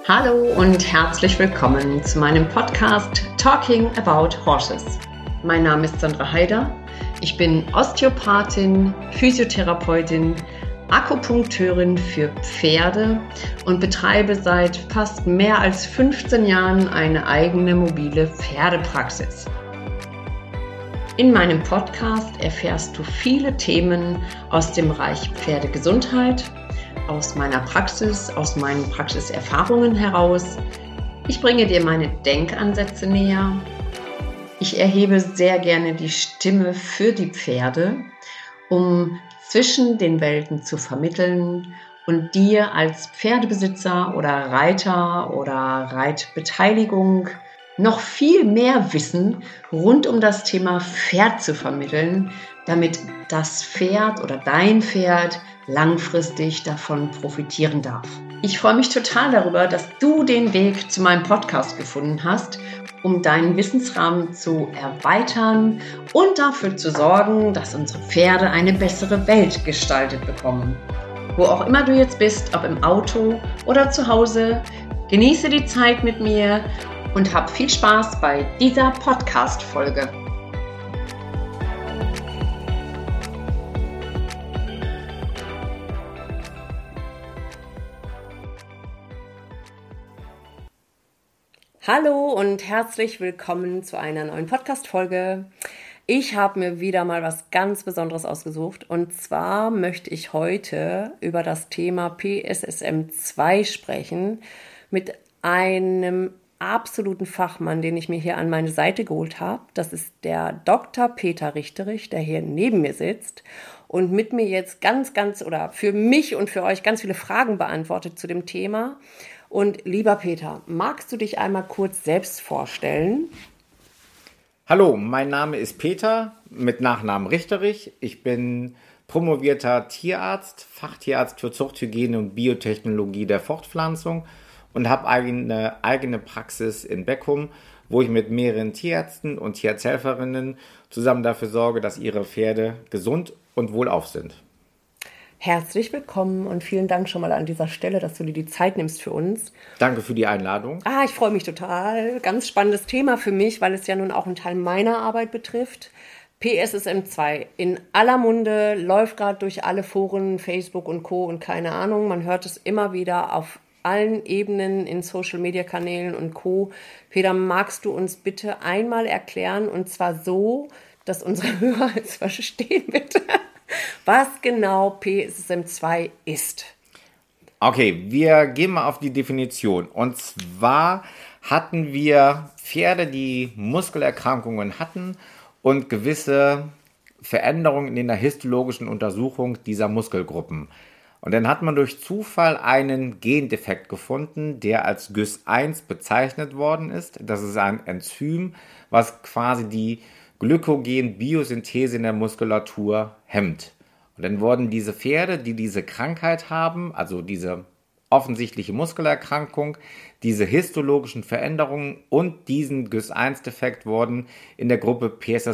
Hallo und herzlich willkommen zu meinem Podcast Talking About Horses. Mein Name ist Sandra Haider. Ich bin Osteopathin, Physiotherapeutin, Akupunkteurin für Pferde und betreibe seit fast mehr als 15 Jahren eine eigene mobile Pferdepraxis. In meinem Podcast erfährst du viele Themen aus dem Bereich Pferdegesundheit, aus meiner Praxis, aus meinen Praxiserfahrungen heraus. Ich bringe dir meine Denkansätze näher. Ich erhebe sehr gerne die Stimme für die Pferde, um zwischen den Welten zu vermitteln und dir als Pferdebesitzer oder Reiter oder Reitbeteiligung noch viel mehr Wissen rund um das Thema Pferd zu vermitteln, damit das Pferd oder dein Pferd langfristig davon profitieren darf. Ich freue mich total darüber, dass du den Weg zu meinem Podcast gefunden hast, um deinen Wissensrahmen zu erweitern und dafür zu sorgen, dass unsere Pferde eine bessere Welt gestaltet bekommen. Wo auch immer du jetzt bist, ob im Auto oder zu Hause, genieße die Zeit mit mir und hab viel Spaß bei dieser Podcast-Folge. Hallo und herzlich willkommen zu einer neuen Podcast-Folge. Ich habe mir wieder mal was ganz Besonderes ausgesucht und zwar möchte ich heute über das Thema PSSM2 sprechen mit einem absoluten Fachmann, den ich mir hier an meine Seite geholt habe. Das ist der Dr. Peter Richterich, der hier neben mir sitzt und mit mir jetzt oder für mich und für euch ganz viele Fragen beantwortet zu dem Thema. Und lieber Peter, magst du dich einmal kurz selbst vorstellen? Hallo, mein Name ist Peter, mit Nachnamen Richterich. Ich bin promovierter Tierarzt, Fachtierarzt für Zuchthygiene und Biotechnologie der Fortpflanzung und habe eine eigene Praxis in Beckum, wo ich mit mehreren Tierärzten und Tierarzthelferinnen zusammen dafür sorge, dass ihre Pferde gesund und wohlauf sind. Herzlich willkommen und vielen Dank schon mal an dieser Stelle, dass du dir die Zeit nimmst für uns. Danke für die Einladung. Ich freue mich total. Ganz spannendes Thema für mich, weil es ja nun auch einen Teil meiner Arbeit betrifft. PSSM2 in aller Munde, läuft gerade durch alle Foren, Facebook und Co. und keine Ahnung. Man hört es immer wieder auf allen Ebenen in Social-Media-Kanälen und Co. Peter, magst du uns bitte einmal erklären, und zwar so, dass unsere Hörer es verstehen, bitte, was genau PSSM2 ist? Okay, wir gehen mal auf die Definition. Und zwar hatten wir Pferde, die Muskelerkrankungen hatten und gewisse Veränderungen in der histologischen Untersuchung dieser Muskelgruppen. Und dann hat man durch Zufall einen Gendefekt gefunden, der als GYS1 bezeichnet worden ist. Das ist ein Enzym, was quasi die Glykogen-Biosynthese in der Muskulatur hemmt. Und dann wurden diese Pferde, die diese Krankheit haben, also diese offensichtliche Muskelerkrankung, diese histologischen Veränderungen und diesen GYS1-Defekt wurden in der Gruppe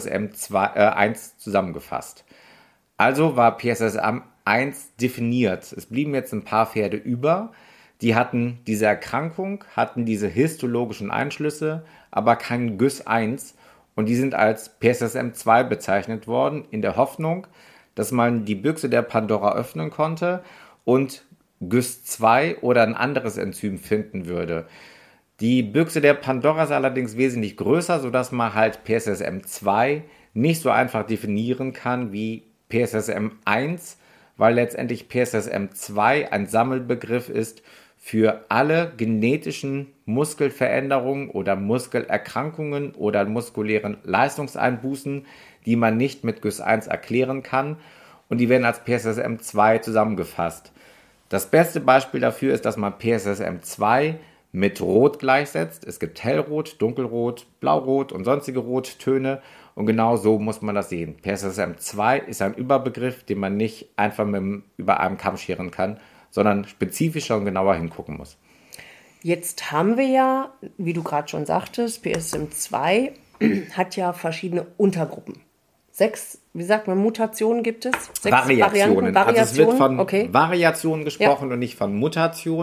PSSM1 zusammengefasst. Also war PSSM1 definiert. Es blieben jetzt ein paar Pferde über, die hatten diese Erkrankung, hatten diese histologischen Einschlüsse, aber keinen GYS1 und die sind als PSSM2 bezeichnet worden, in der Hoffnung, dass man die Büchse der Pandora öffnen konnte und GYS2 oder ein anderes Enzym finden würde. Die Büchse der Pandora ist allerdings wesentlich größer, sodass man halt PSSM2 nicht so einfach definieren kann wie PSSM1, weil letztendlich PSSM2 ein Sammelbegriff ist für alle genetischen Muskelveränderungen oder Muskelerkrankungen oder muskulären Leistungseinbußen, die man nicht mit GYS1 erklären kann, und die werden als PSSM2 zusammengefasst. Das beste Beispiel dafür ist, dass man PSSM2 mit Rot gleichsetzt. Es gibt Hellrot, Dunkelrot, Blaurot und sonstige Rottöne und genau so muss man das sehen. PSSM2 ist ein Überbegriff, den man nicht einfach über einen Kamm scheren kann, sondern spezifischer und genauer hingucken muss. Jetzt haben wir ja, wie du gerade schon sagtest, PSSM2 hat ja verschiedene Untergruppen. 6, wie sagt man, Mutationen gibt es? 6 Variationen. Variationen. Also es wird von okay. Variationen gesprochen und nicht von Mutationen.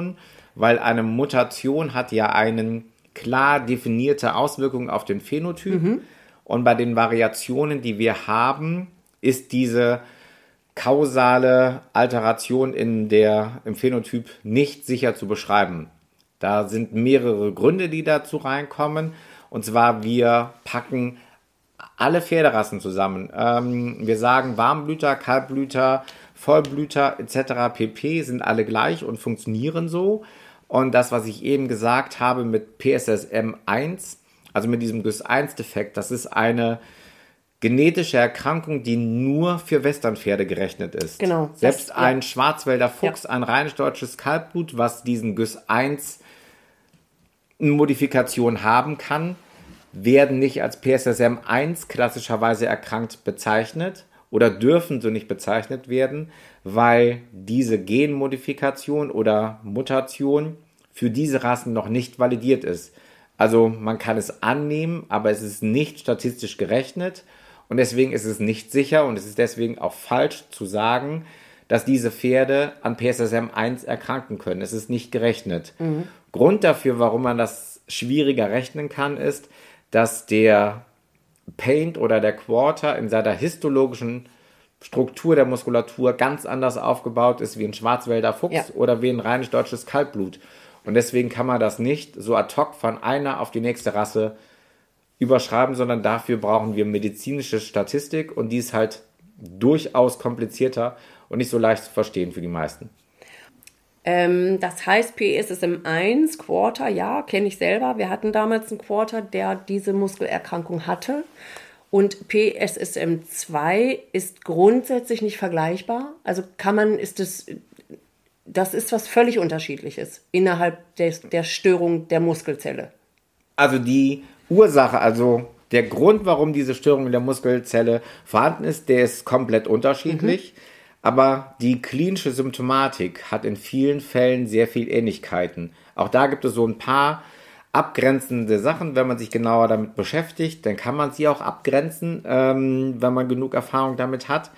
weil eine Mutation hat ja eine klar definierte Auswirkung auf den Phänotyp. Und bei den Variationen, die wir haben, ist diese kausale Alteration im Phänotyp nicht sicher zu beschreiben. Da sind mehrere Gründe, die dazu reinkommen. Und zwar, wir packen alle Pferderassen zusammen. Wir sagen, Warmblüter, Kaltblüter, Vollblüter etc. pp. Sind alle gleich und funktionieren so. Und das, was ich eben gesagt habe mit PSSM1, also mit diesem GUS1-Defekt, das ist eine genetische Erkrankung, die nur für Westernpferde gerechnet ist. Genau. Selbst ein Schwarzwälder Fuchs, ein rheinisch deutsches Kaltblut, was diesen GUS1-Modifikation haben kann, werden nicht als PSSM1 klassischerweise erkrankt bezeichnet oder dürfen so nicht bezeichnet werden, weil diese Genmodifikation oder Mutation für diese Rassen noch nicht validiert ist. Also man kann es annehmen, aber es ist nicht statistisch gerechnet und deswegen ist es nicht sicher und es ist deswegen auch falsch zu sagen, dass diese Pferde an PSSM1 erkranken können. Es ist nicht gerechnet. Grund dafür, warum man das schwieriger rechnen kann, ist, dass der Paint oder der Quarter in seiner histologischen Struktur der Muskulatur ganz anders aufgebaut ist wie ein Schwarzwälder Fuchs oder wie ein rheinisch-deutsches Kaltblut. Und deswegen kann man das nicht so ad hoc von einer auf die nächste Rasse überschreiben, sondern dafür brauchen wir medizinische Statistik und die ist halt durchaus komplizierter und nicht so leicht zu verstehen für die meisten. Das heißt, PSSM1 Quarter, ja, kenne ich selber. Wir hatten damals einen Quarter, der diese Muskelerkrankung hatte. Und PSSM2 ist grundsätzlich nicht vergleichbar. Also das ist was völlig Unterschiedliches innerhalb der Störung der Muskelzelle. Also die Ursache, also der Grund, warum diese Störung in der Muskelzelle vorhanden ist, der ist komplett unterschiedlich. Aber die klinische Symptomatik hat in vielen Fällen sehr viel Ähnlichkeiten. Auch da gibt es so ein paar abgrenzende Sachen. Wenn man sich genauer damit beschäftigt, dann kann man sie auch abgrenzen, wenn man genug Erfahrung damit hat.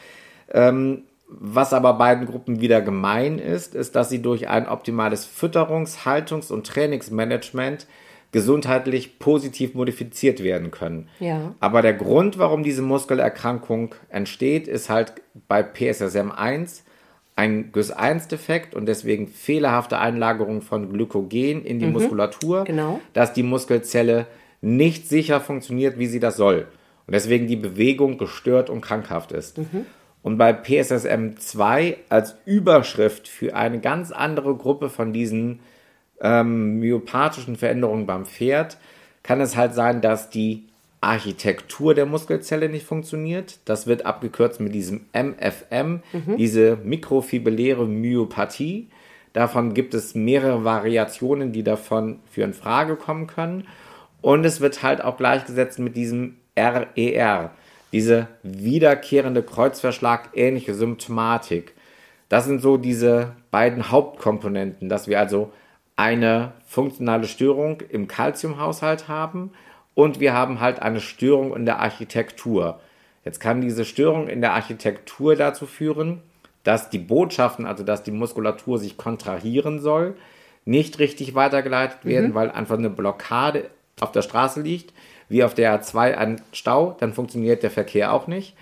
Was aber beiden Gruppen wieder gemein ist, dass sie durch ein optimales Fütterungs-, Haltungs- und Trainingsmanagement gesundheitlich positiv modifiziert werden können. Ja. Aber der Grund, warum diese Muskelerkrankung entsteht, ist halt bei PSSM1 ein GUS1-Defekt und deswegen fehlerhafte Einlagerung von Glykogen in die Muskulatur, dass die Muskelzelle nicht sicher funktioniert, wie sie das soll. Und deswegen die Bewegung gestört und krankhaft ist. Und bei PSSM2 als Überschrift für eine ganz andere Gruppe von diesen myopathischen Veränderungen beim Pferd kann es halt sein, dass die Architektur der Muskelzelle nicht funktioniert. Das wird abgekürzt mit diesem MFM, diese mikrofibrilläre Myopathie. Davon gibt es mehrere Variationen, die davon für in Frage kommen können. Und es wird halt auch gleichgesetzt mit diesem RER, diese wiederkehrende Kreuzverschlag-ähnliche Symptomatik. Das sind so diese beiden Hauptkomponenten, dass wir also eine funktionale Störung im Calciumhaushalt haben und wir haben halt eine Störung in der Architektur. Jetzt kann diese Störung in der Architektur dazu führen, dass die Botschaften, also dass die Muskulatur sich kontrahieren soll, nicht richtig weitergeleitet werden, weil einfach eine Blockade auf der Straße liegt, wie auf der A2 ein Stau, dann funktioniert der Verkehr auch nicht.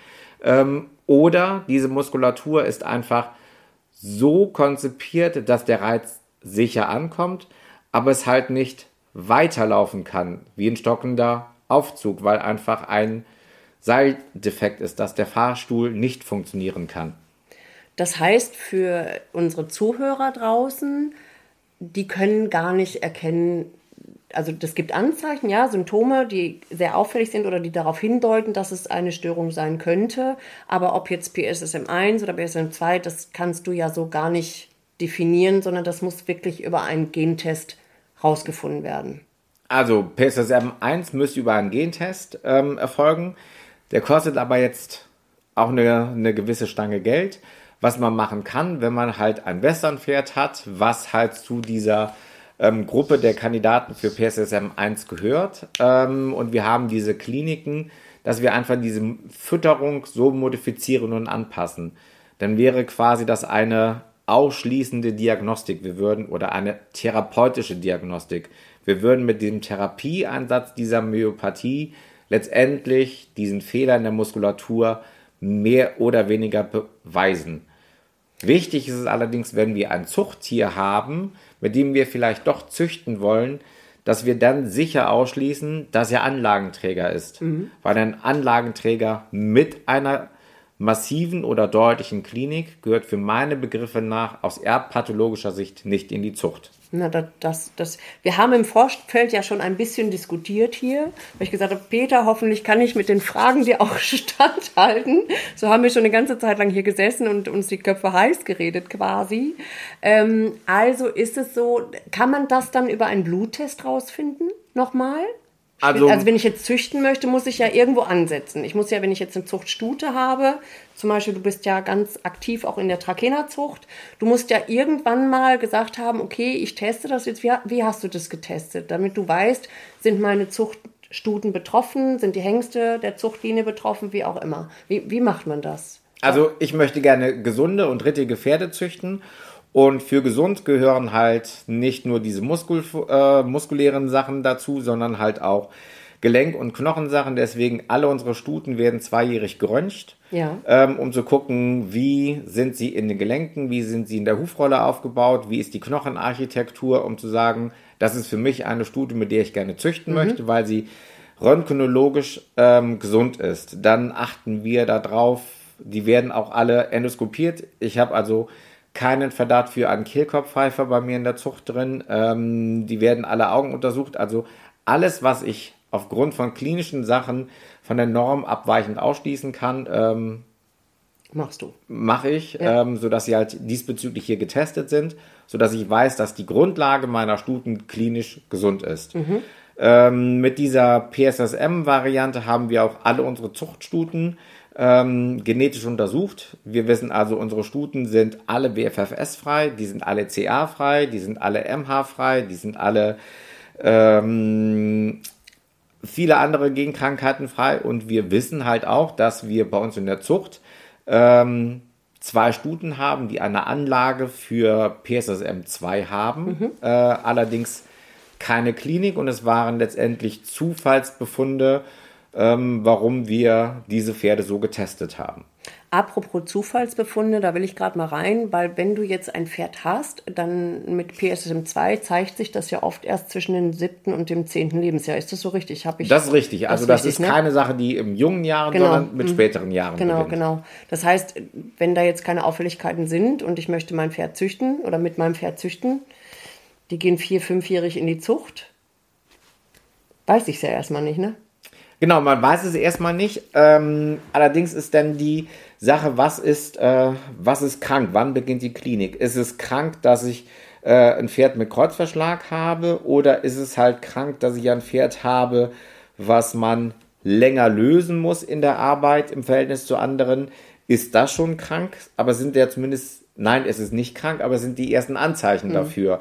Oder diese Muskulatur ist einfach so konzipiert, dass der Reiz sicher ankommt, aber es halt nicht weiterlaufen kann, wie ein stockender Aufzug, weil einfach ein Seildefekt ist, dass der Fahrstuhl nicht funktionieren kann. Das heißt, für unsere Zuhörer draußen, die können gar nicht erkennen, also es gibt Anzeichen, ja, Symptome, die sehr auffällig sind oder die darauf hindeuten, dass es eine Störung sein könnte, aber ob jetzt PSSM1 oder PSSM2, das kannst du ja so gar nicht definieren, sondern das muss wirklich über einen Gentest rausgefunden werden. Also PSSM1 müsste über einen Gentest erfolgen. Der kostet aber jetzt auch eine gewisse Stange Geld. Was man machen kann, wenn man halt ein Westernpferd hat, was halt zu dieser Gruppe der Kandidaten für PSSM1 gehört. Und wir haben diese Kliniken, dass wir einfach diese Fütterung so modifizieren und anpassen. Dann wäre quasi das eine ausschließende Diagnostik, oder eine therapeutische Diagnostik. Wir würden mit dem Therapieansatz dieser Myopathie letztendlich diesen Fehler in der Muskulatur mehr oder weniger beweisen. Wichtig ist es allerdings, wenn wir ein Zuchttier haben, mit dem wir vielleicht doch züchten wollen, dass wir dann sicher ausschließen, dass er Anlagenträger ist. Weil ein Anlagenträger mit einer massiven oder deutlichen Klinik gehört für meine Begriffe nach aus erbpathologischer Sicht nicht in die Zucht. Na, wir haben im Vorfeld ja schon ein bisschen diskutiert hier, weil ich gesagt habe, Peter, hoffentlich kann ich mit den Fragen dir auch standhalten. So haben wir schon eine ganze Zeit lang hier gesessen und uns die Köpfe heiß geredet quasi. Also ist es so, kann man das dann über einen Bluttest rausfinden? Nochmal? Also wenn ich jetzt züchten möchte, muss ich ja irgendwo ansetzen. Ich muss ja, wenn ich jetzt eine Zuchtstute habe, zum Beispiel, du bist ja ganz aktiv auch in der Trakehnerzucht, du musst ja irgendwann mal gesagt haben, okay, ich teste das jetzt. Wie hast du das getestet? Damit du weißt, sind meine Zuchtstuten betroffen, sind die Hengste der Zuchtlinie betroffen, wie auch immer. Wie macht man das? Also ich möchte gerne gesunde und rittige Pferde züchten. Und für gesund gehören halt nicht nur diese muskulären Sachen dazu, sondern halt auch Gelenk- und Knochensachen. Deswegen alle unsere Stuten werden 2-jährig geröntgt, um zu gucken, wie sind sie in den Gelenken, wie sind sie in der Hufrolle aufgebaut, wie ist die Knochenarchitektur, um zu sagen, das ist für mich eine Stute, mit der ich gerne züchten möchte, weil sie röntgenologisch gesund ist. Dann achten wir darauf, die werden auch alle endoskopiert. Ich habe also keinen Verdacht für einen Kehlkopfpfeifer bei mir in der Zucht drin. Die werden alle Augen untersucht. Also alles, was ich aufgrund von klinischen Sachen von der Norm abweichend ausschließen kann, mache ich, sodass sie halt diesbezüglich hier getestet sind, sodass ich weiß, dass die Grundlage meiner Stuten klinisch gesund ist. Mit dieser PSSM-Variante haben wir auch alle unsere Zuchtstuten genetisch untersucht. Wir wissen also, unsere Stuten sind alle BFFS-frei, die sind alle CA-frei, die sind alle MH-frei, die sind alle viele andere Genkrankheiten frei. Und wir wissen halt auch, dass wir bei uns in der Zucht 2 Stuten haben, die eine Anlage für PSSM2 haben, allerdings keine Klinik, und es waren letztendlich Zufallsbefunde, warum wir diese Pferde so getestet haben. Apropos Zufallsbefunde, da will ich gerade mal rein, weil wenn du jetzt ein Pferd hast, dann mit PSSM2 zeigt sich das ja oft erst zwischen dem 7. und dem 10. Lebensjahr. Ist das so richtig? Das ist richtig. Also das ist keine Sache, die im jungen Jahren, sondern mit späteren Jahren beginnt. Genau. Das heißt, wenn da jetzt keine Auffälligkeiten sind und ich möchte mein Pferd züchten oder mit meinem Pferd züchten, die gehen 4-, 5-jährig in die Zucht, weiß ich es ja erstmal nicht, ne? Genau, man weiß es erstmal nicht. Allerdings ist dann die Sache, was ist krank? Wann beginnt die Klinik? Ist es krank, dass ich ein Pferd mit Kreuzverschlag habe? Oder ist es halt krank, dass ich ein Pferd habe, was man länger lösen muss in der Arbeit im Verhältnis zu anderen? Ist das schon krank? Aber sind ja zumindest, nein, es ist nicht krank, aber sind die ersten Anzeichen dafür.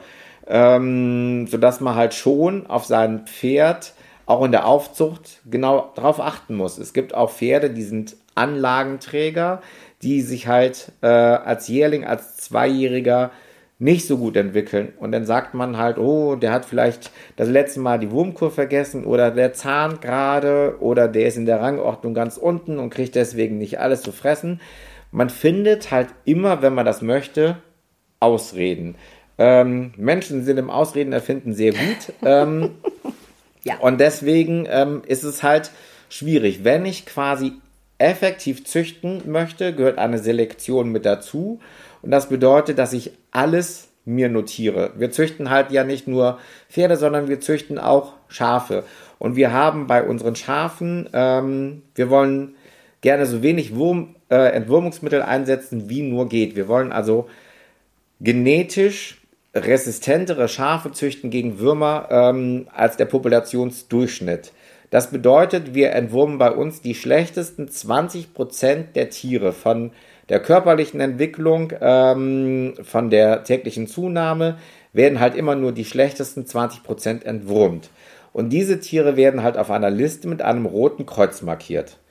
Sodass man halt schon auf sein Pferd auch in der Aufzucht genau darauf achten muss. Es gibt auch Pferde, die sind Anlagenträger, die sich halt als Jährling, als 2-Jähriger nicht so gut entwickeln. Und dann sagt man halt, oh, der hat vielleicht das letzte Mal die Wurmkur vergessen oder der Zahn gerade oder der ist in der Rangordnung ganz unten und kriegt deswegen nicht alles zu fressen. Man findet halt immer, wenn man das möchte, Ausreden. Menschen sind im Ausreden erfinden sehr gut. Ja. Und deswegen ist es halt schwierig. Wenn ich quasi effektiv züchten möchte, gehört eine Selektion mit dazu. Und das bedeutet, dass ich alles mir notiere. Wir züchten halt ja nicht nur Pferde, sondern wir züchten auch Schafe. Und wir haben bei unseren Schafen, wir wollen gerne so wenig Entwurmungsmittel einsetzen, wie nur geht. Wir wollen also genetisch resistentere Schafe züchten gegen Würmer als der Populationsdurchschnitt. Das bedeutet, wir entwurmen bei uns die schlechtesten 20% der Tiere von der körperlichen Entwicklung, von der täglichen Zunahme, werden halt immer nur die schlechtesten 20% entwurmt. Und diese Tiere werden halt auf einer Liste mit einem roten Kreuz markiert.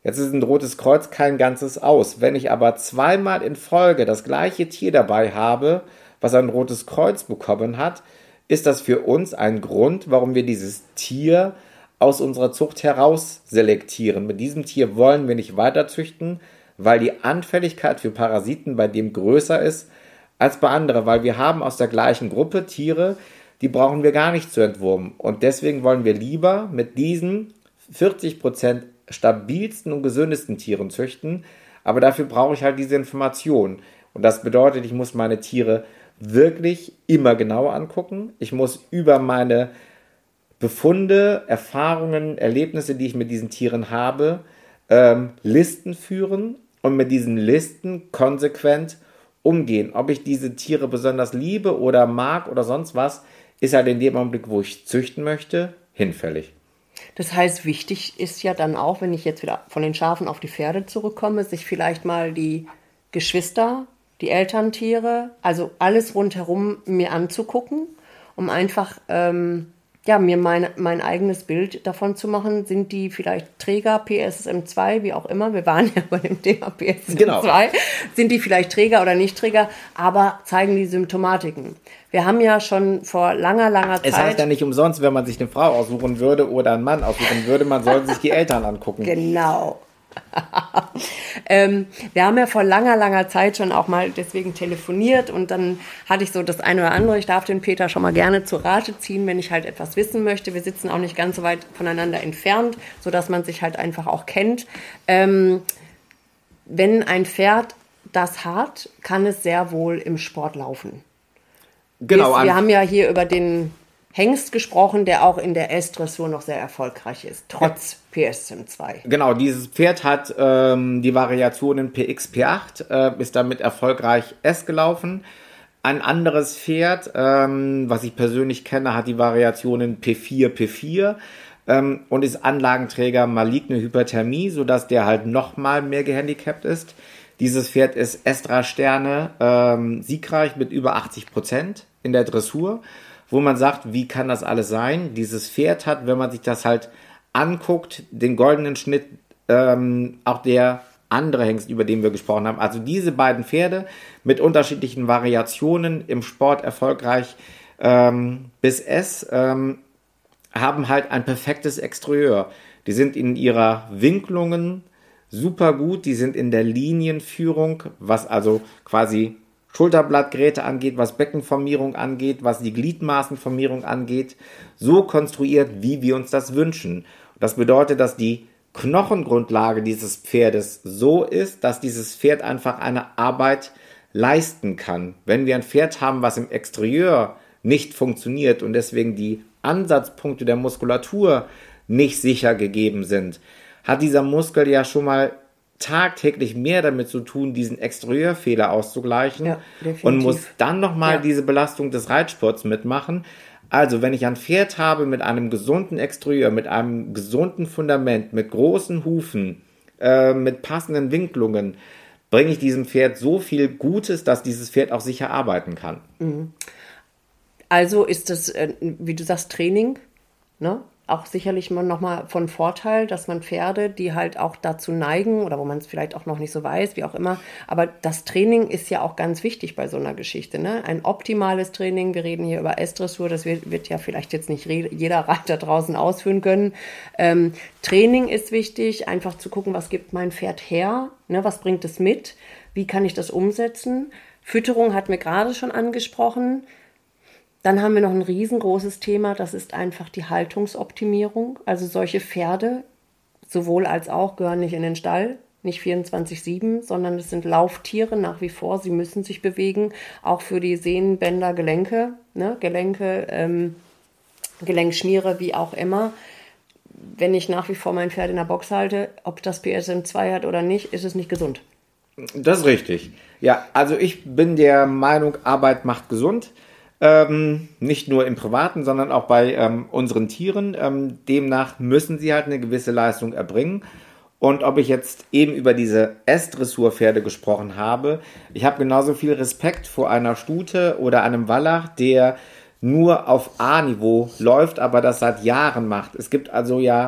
Jetzt ist ein Rotes Kreuz kein ganzes Aus. Wenn ich aber zweimal in Folge das gleiche Tier dabei habe, was ein Rotes Kreuz bekommen hat, ist das für uns ein Grund, warum wir dieses Tier aus unserer Zucht heraus selektieren. Mit diesem Tier wollen wir nicht weiter züchten, weil die Anfälligkeit für Parasiten bei dem größer ist als bei anderen, weil wir haben aus der gleichen Gruppe Tiere, die brauchen wir gar nicht zu entwurmen. Und deswegen wollen wir lieber mit diesen 40% stabilsten und gesündesten Tieren züchten, aber dafür brauche ich halt diese Information. Und das bedeutet, ich muss meine Tiere wirklich immer genauer angucken. Ich muss über meine Befunde, Erfahrungen, Erlebnisse, die ich mit diesen Tieren habe, Listen führen und mit diesen Listen konsequent umgehen. Ob ich diese Tiere besonders liebe oder mag oder sonst was, ist halt in dem Augenblick, wo ich züchten möchte, hinfällig. Das heißt, wichtig ist ja dann auch, wenn ich jetzt wieder von den Schafen auf die Pferde zurückkomme, sich vielleicht mal die Geschwister, die Elterntiere, also alles rundherum mir anzugucken, um einfach mir mein eigenes Bild davon zu machen. Sind die vielleicht Träger, PSSM2, wie auch immer, wir waren ja bei dem Thema PSSM2, genau. Sind die vielleicht Träger oder nicht Träger, aber zeigen die Symptomatiken. Wir haben ja schon vor langer Zeit... Es heißt ja nicht umsonst, wenn man sich eine Frau aussuchen würde oder einen Mann aussuchen würde, man sollte sich die Eltern angucken. Genau. Wir haben ja vor langer Zeit schon auch mal deswegen telefoniert und dann hatte ich so das eine oder andere. Ich darf den Peter schon mal gerne zu Rate ziehen, wenn ich halt etwas wissen möchte. Wir sitzen auch nicht ganz so weit voneinander entfernt, sodass man sich halt einfach auch kennt. Wenn ein Pferd das hat, kann es sehr wohl im Sport laufen. Genau. Wir haben ja hier über den Hengst gesprochen, der auch in der S-Dressur noch sehr erfolgreich ist, trotz PSSM2. Genau, dieses Pferd hat die Variationen PX, P8, ist damit erfolgreich S gelaufen. Ein anderes Pferd, was ich persönlich kenne, hat die Variationen P4, P4 und ist Anlagenträger maligne Hyperthermie, sodass der halt nochmal mehr gehandicapt ist. Dieses Pferd ist S3 Sterne, siegreich mit über 80% in der Dressur, wo man sagt, wie kann das alles sein? Dieses Pferd hat, wenn man sich das halt anguckt, den goldenen Schnitt, auch der andere Hengst, über den wir gesprochen haben. Also diese beiden Pferde mit unterschiedlichen Variationen im Sport erfolgreich bis S haben halt ein perfektes Exterieur. Die sind in ihrer Winklungen super gut, die sind in der Linienführung, was also quasi Schulterblattgeräte angeht, was Beckenformierung angeht, was die Gliedmaßenformierung angeht, so konstruiert, wie wir uns das wünschen. Das bedeutet, dass die Knochengrundlage dieses Pferdes so ist, dass dieses Pferd einfach eine Arbeit leisten kann. Wenn wir ein Pferd haben, was im Exterieur nicht funktioniert und deswegen die Ansatzpunkte der Muskulatur nicht sicher gegeben sind, hat dieser Muskel ja schon mal tagtäglich mehr damit zu tun, diesen Exterieurfehler auszugleichen und muss dann nochmal diese Belastung des Reitsports mitmachen. Also, wenn ich ein Pferd habe mit einem gesunden Exterieur, mit einem gesunden Fundament, mit großen Hufen, mit passenden Winklungen, bringe ich diesem Pferd so viel Gutes, dass dieses Pferd auch sicher arbeiten kann. Also ist das, wie du sagst, Training, ne? Auch sicherlich nochmal von Vorteil, dass man Pferde, die halt auch dazu neigen oder wo man es vielleicht auch noch nicht so weiß, wie auch immer, aber das Training ist ja auch ganz wichtig bei so einer Geschichte, ne? Ein optimales Training, wir reden hier über S-Dressur, das wird ja vielleicht jetzt nicht jeder Reiter draußen ausführen können. Training ist wichtig, einfach zu gucken, was gibt mein Pferd her, ne? Was bringt es mit, wie kann ich das umsetzen? Fütterung hatten wir gerade schon angesprochen. Dann haben wir noch ein riesengroßes Thema, das ist einfach die Haltungsoptimierung. Also solche Pferde, sowohl als auch, gehören nicht in den Stall, nicht 24/7, sondern es sind Lauftiere nach wie vor. Sie müssen sich bewegen, auch für die Sehnen, Bänder, Gelenke, ne? Gelenke, Gelenkschmiere, wie auch immer. Wenn ich nach wie vor mein Pferd in der Box halte, ob das PSSM2 hat oder nicht, ist es nicht gesund. Das ist richtig. Ja, also ich bin der Meinung, Arbeit macht gesund. Nicht nur im Privaten, sondern auch bei unseren Tieren. Demnach müssen sie halt eine gewisse Leistung erbringen. Und ob ich jetzt eben über diese S-Dressurpferde gesprochen habe, ich habe genauso viel Respekt vor einer Stute oder einem Wallach, der nur auf A-Niveau läuft, aber das seit Jahren macht. Es gibt also ja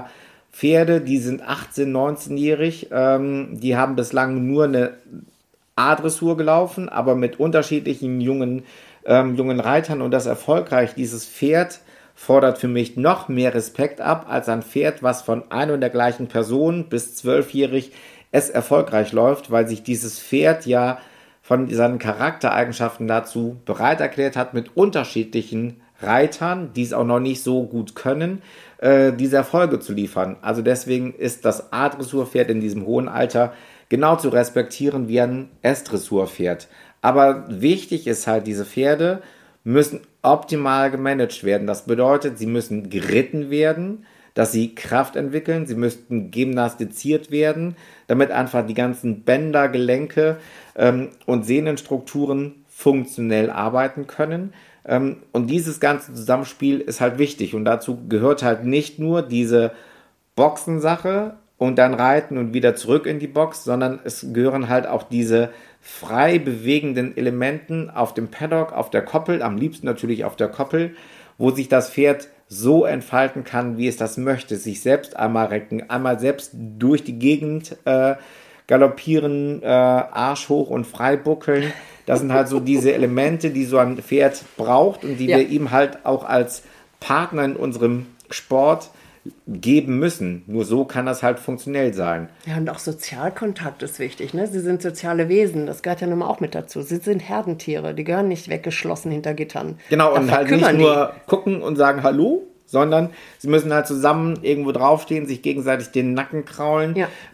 Pferde, die sind 18-, 19-jährig, die haben bislang nur eine A-Dressur gelaufen, aber mit unterschiedlichen jungen Reitern und das erfolgreich. Dieses Pferd fordert für mich noch mehr Respekt ab als ein Pferd, was von einer und der gleichen Person bis 12-jährig es erfolgreich läuft, weil sich dieses Pferd ja von seinen Charaktereigenschaften dazu bereit erklärt hat, mit unterschiedlichen Reitern, die es auch noch nicht so gut können, diese Erfolge zu liefern. Also deswegen ist das A-Dressurpferd in diesem hohen Alter genau zu respektieren wie ein S-Dressurpferd. Aber wichtig ist halt, diese Pferde müssen optimal gemanagt werden. Das bedeutet, sie müssen geritten werden, dass sie Kraft entwickeln, sie müssten gymnastiziert werden, damit einfach die ganzen Bänder, Gelenke und Sehnenstrukturen funktionell arbeiten können. Und dieses ganze Zusammenspiel ist halt wichtig und dazu gehört halt nicht nur diese Boxensache und dann reiten und wieder zurück in die Box, sondern es gehören halt auch diese frei bewegenden Elementen auf dem Paddock, auf der Koppel, am liebsten natürlich auf der Koppel, wo sich das Pferd so entfalten kann, wie es das möchte, sich selbst einmal recken, einmal selbst durch die Gegend galoppieren, Arsch hoch und frei buckeln. Das sind halt so diese Elemente, die so ein Pferd braucht und die wir ihm halt auch als Partner in unserem Sport geben müssen. Nur so kann das halt funktionell sein. Ja, und auch Sozialkontakt ist wichtig. Ne? Sie sind soziale Wesen, das gehört ja nun mal auch mit dazu. Sie sind Herdentiere, die gehören nicht weggeschlossen hinter Gittern. Genau, und halt nicht nur gucken und sagen Hallo, sondern sie müssen halt zusammen irgendwo draufstehen, sich gegenseitig den Nacken kraulen,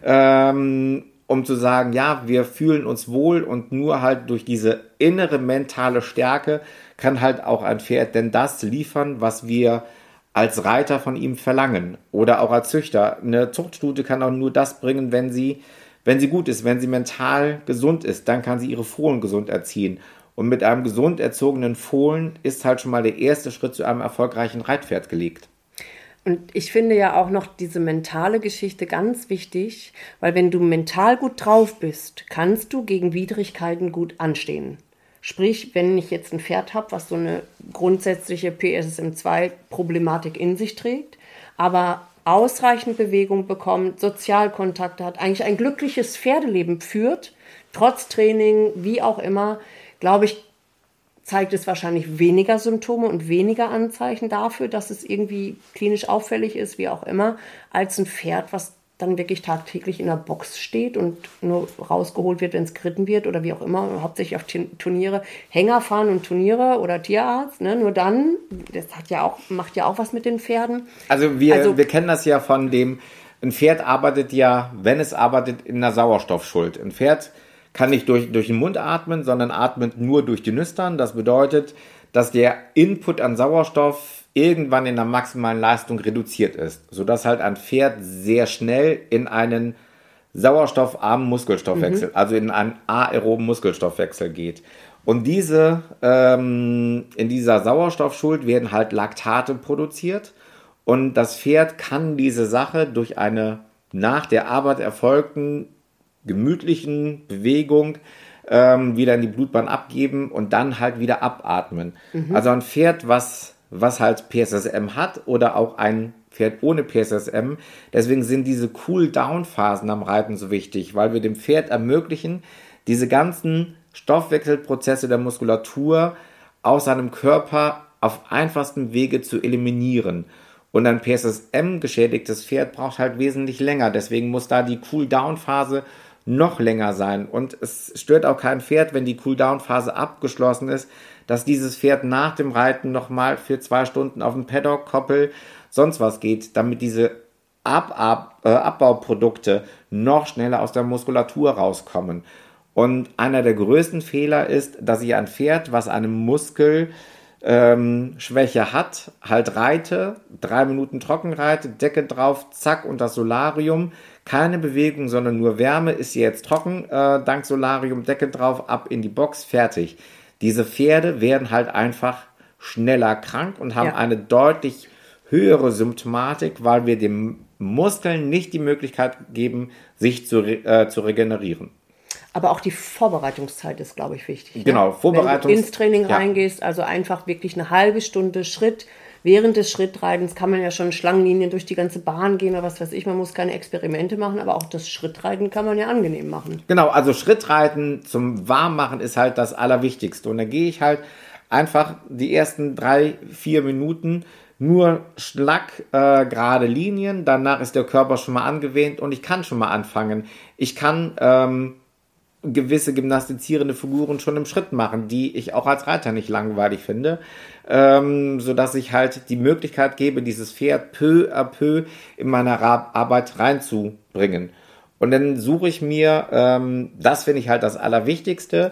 um zu sagen, ja, wir fühlen uns wohl und nur halt durch diese innere mentale Stärke kann halt auch ein Pferd denn das liefern, was wir als Reiter von ihm verlangen oder auch als Züchter. Eine Zuchtstute kann auch nur das bringen, wenn sie gut ist, wenn sie mental gesund ist, dann kann sie ihre Fohlen gesund erziehen. Und mit einem gesund erzogenen Fohlen ist halt schon mal der erste Schritt zu einem erfolgreichen Reitpferd gelegt. Und ich finde ja auch noch diese mentale Geschichte ganz wichtig, weil wenn du mental gut drauf bist, kannst du gegen Widrigkeiten gut anstehen. Sprich, wenn ich jetzt ein Pferd habe, was so eine grundsätzliche PSSM2-Problematik in sich trägt, aber ausreichend Bewegung bekommt, Sozialkontakte hat, eigentlich ein glückliches Pferdeleben führt, trotz Training, wie auch immer, glaube ich, zeigt es wahrscheinlich weniger Symptome und weniger Anzeichen dafür, dass es irgendwie klinisch auffällig ist, wie auch immer, als ein Pferd, was dann wirklich tagtäglich in der Box steht und nur rausgeholt wird, wenn es geritten wird oder wie auch immer, hauptsächlich auf Turniere, Hänger fahren und Turniere oder Tierarzt, ne? Nur dann, das macht ja auch was mit den Pferden. Also wir kennen das ja von dem, ein Pferd arbeitet ja, wenn es arbeitet, in einer Sauerstoffschuld. Ein Pferd kann nicht durch den Mund atmen, sondern atmet nur durch die Nüstern. Das bedeutet, dass der Input an Sauerstoff irgendwann in der maximalen Leistung reduziert ist, sodass halt ein Pferd sehr schnell in einen sauerstoffarmen Muskelstoffwechsel, also in einen aeroben Muskelstoffwechsel geht. Und in dieser Sauerstoffschuld werden halt Laktate produziert und das Pferd kann diese Sache durch eine nach der Arbeit erfolgten gemütlichen Bewegung wieder in die Blutbahn abgeben und dann halt wieder abatmen. Also ein Pferd, was halt PSSM hat oder auch ein Pferd ohne PSSM. Deswegen sind diese Cool-Down-Phasen am Reiten so wichtig, weil wir dem Pferd ermöglichen, diese ganzen Stoffwechselprozesse der Muskulatur aus seinem Körper auf einfachstem Wege zu eliminieren. Und ein PSSM-geschädigtes Pferd braucht halt wesentlich länger. Deswegen muss da die Cool-Down-Phase noch länger sein. Und es stört auch kein Pferd, wenn die Cool-Down-Phase abgeschlossen ist, dass dieses Pferd nach dem Reiten nochmal für 2 Stunden auf dem Paddock, Koppel, sonst was geht, damit diese Abbauprodukte noch schneller aus der Muskulatur rauskommen. Und einer der größten Fehler ist, dass ich ein Pferd, was eine Muskelschwäche hat, halt reite, 3 Minuten trocken reite, Decke drauf, zack, und das Solarium, keine Bewegung, sondern nur Wärme, ist sie jetzt trocken, dank Solarium, Decke drauf, ab in die Box, fertig. Diese Pferde werden halt einfach schneller krank und haben eine deutlich höhere Symptomatik, weil wir den Muskeln nicht die Möglichkeit geben, sich zu regenerieren. Aber auch die Vorbereitungszeit ist, glaube ich, wichtig. Genau, Wenn du ins Training reingehst, also einfach wirklich eine halbe Stunde Schritt, während des Schrittreitens kann man ja schon Schlangenlinien durch die ganze Bahn gehen oder was weiß ich. Man muss keine Experimente machen, aber auch das Schrittreiten kann man ja angenehm machen. Genau, also Schrittreiten zum Warmmachen ist halt das Allerwichtigste. Und da gehe ich halt einfach die ersten 3-4 Minuten nur gerade Linien. Danach ist der Körper schon mal angewöhnt und ich kann schon mal anfangen. Ich kann gewisse gymnastizierende Figuren schon im Schritt machen, die ich auch als Reiter nicht langweilig finde, sodass ich halt die Möglichkeit gebe, dieses Pferd peu à peu in meine Arbeit reinzubringen. Und dann suche ich mir, das finde ich halt das Allerwichtigste,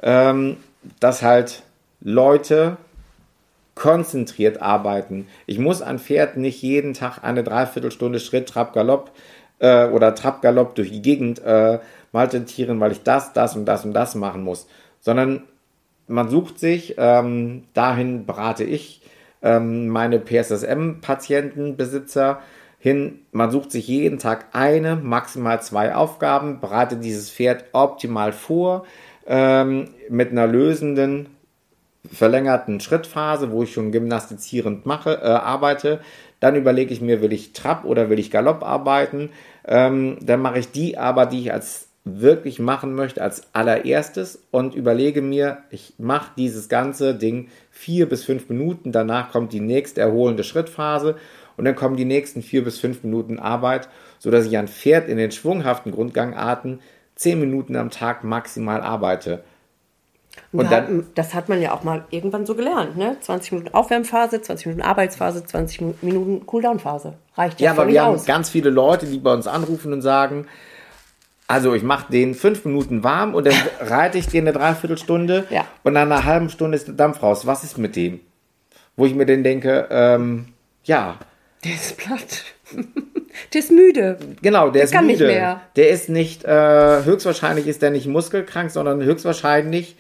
dass halt Leute konzentriert arbeiten. Ich muss ein Pferd nicht jeden Tag eine Dreiviertelstunde Schritt, Trab, Galopp oder Trab, Galopp durch die Gegend malträtieren, weil ich das und das machen muss, sondern man sucht sich, dahin berate ich meine PSSM-Patientenbesitzer hin, man sucht sich jeden Tag eine, maximal 2 Aufgaben, bereitet dieses Pferd optimal vor, mit einer lösenden, verlängerten Schrittphase, wo ich schon gymnastizierend arbeite. Dann überlege ich mir, will ich Trab oder will ich Galopp arbeiten? Dann mache ich die Arbeit, die ich als wirklich machen möchte, als allererstes und überlege mir, ich mache dieses ganze Ding 4 bis 5 Minuten, danach kommt die nächste erholende Schrittphase und dann kommen die nächsten 4 bis 5 Minuten Arbeit, sodass ich ein Pferd in den schwunghaften Grundgangarten 10 Minuten am Tag maximal arbeite. Und dann, das hat man ja auch mal irgendwann so gelernt, ne? 20 Minuten Aufwärmphase, 20 Minuten Arbeitsphase, 20 Minuten Cooldown-Phase. Reicht ja aber völlig wir aus. haben ganz viele Leute, die bei uns anrufen und sagen, also ich mache den 5 Minuten warm und dann reite ich den eine Dreiviertelstunde und nach einer halben Stunde ist der Dampf raus. Was ist mit dem? Wo ich mir dann denke, Der ist platt. Der ist müde. Genau, der ist kann müde. Nicht mehr. Der ist nicht, höchstwahrscheinlich ist der nicht muskelkrank, sondern höchstwahrscheinlich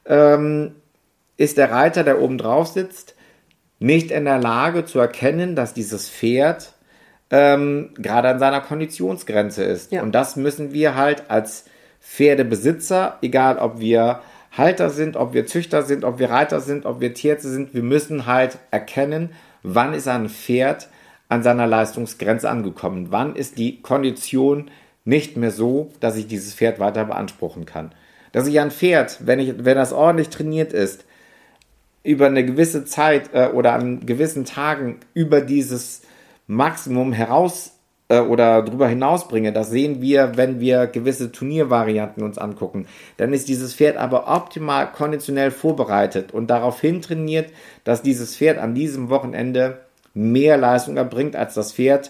ist der Reiter, der oben drauf sitzt, nicht in der Lage zu erkennen, dass dieses Pferd gerade an seiner Konditionsgrenze ist. Ja. Und das müssen wir halt als Pferdebesitzer, egal ob wir Halter sind, ob wir Züchter sind, ob wir Reiter sind, ob wir Tierärzte sind, wir müssen halt erkennen, wann ist ein Pferd an seiner Leistungsgrenze angekommen. Wann ist die Kondition nicht mehr so, dass ich dieses Pferd weiter beanspruchen kann. Dass ich ein Pferd, wenn das ordentlich trainiert ist, über eine gewisse Zeit oder an gewissen Tagen über dieses Maximum heraus oder drüber hinaus bringe, das sehen wir, wenn wir gewisse Turniervarianten uns angucken. Dann ist dieses Pferd aber optimal konditionell vorbereitet und daraufhin trainiert, dass dieses Pferd an diesem Wochenende mehr Leistung erbringt als das Pferd,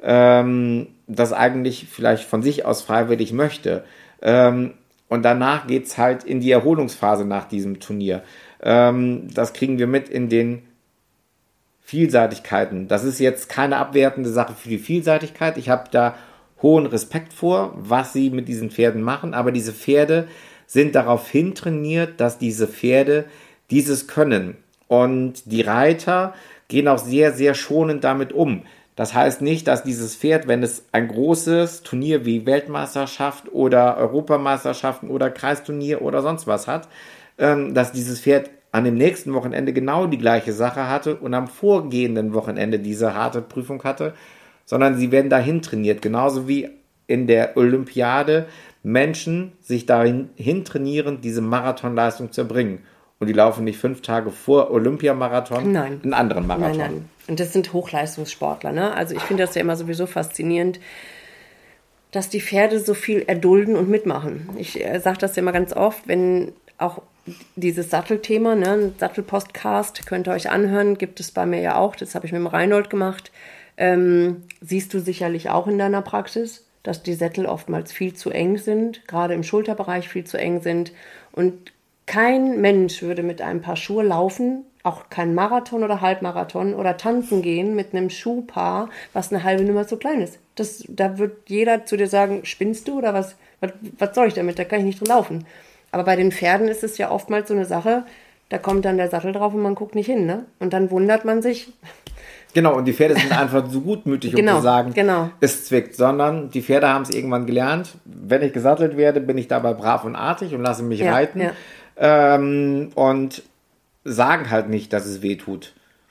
das eigentlich vielleicht von sich aus freiwillig möchte. Und danach geht's halt in die Erholungsphase nach diesem Turnier. Das kriegen wir mit in den Vielseitigkeiten. Das ist jetzt keine abwertende Sache für die Vielseitigkeit. Ich habe da hohen Respekt vor, was sie mit diesen Pferden machen. Aber diese Pferde sind darauf hin trainiert, dass diese Pferde dieses können. Und die Reiter gehen auch sehr, sehr schonend damit um. Das heißt nicht, dass dieses Pferd, wenn es ein großes Turnier wie Weltmeisterschaft oder Europameisterschaften oder Kreisturnier oder sonst was hat, dass dieses Pferd an dem nächsten Wochenende genau die gleiche Sache hatte und am vorgehenden Wochenende diese harte Prüfung hatte, sondern sie werden dahin trainiert, genauso wie in der Olympiade Menschen sich dahin trainieren, diese Marathonleistung zu erbringen. Und die laufen nicht 5 Tage vor Olympiamarathon einen anderen Marathon. Nein. Und das sind Hochleistungssportler, ne? Also ich finde das ja immer sowieso faszinierend, dass die Pferde so viel erdulden und mitmachen. Ich sage das ja immer ganz oft, wenn auch dieses Sattelthema, ne, ein Sattelpostcast, könnt ihr euch anhören, gibt es bei mir ja auch, das habe ich mit dem Reinhold gemacht. Siehst du sicherlich auch in deiner Praxis, dass die Sättel oftmals viel zu eng sind, gerade im Schulterbereich viel zu eng sind. Und kein Mensch würde mit einem Paar Schuhe laufen, auch kein Marathon oder Halbmarathon oder tanzen gehen mit einem Schuhpaar, was eine halbe Nummer zu klein ist. Da wird jeder zu dir sagen, spinnst du oder was soll ich damit, da kann ich nicht drin laufen. Aber bei den Pferden ist es ja oftmals so eine Sache, da kommt dann der Sattel drauf und man guckt nicht hin, ne? Und dann wundert man sich. Genau, und die Pferde sind einfach so gutmütig, um zu sagen, es zwickt, sondern die Pferde haben es irgendwann gelernt, wenn ich gesattelt werde, bin ich dabei brav und artig und lasse mich reiten und sagen halt nicht, dass es weh tut.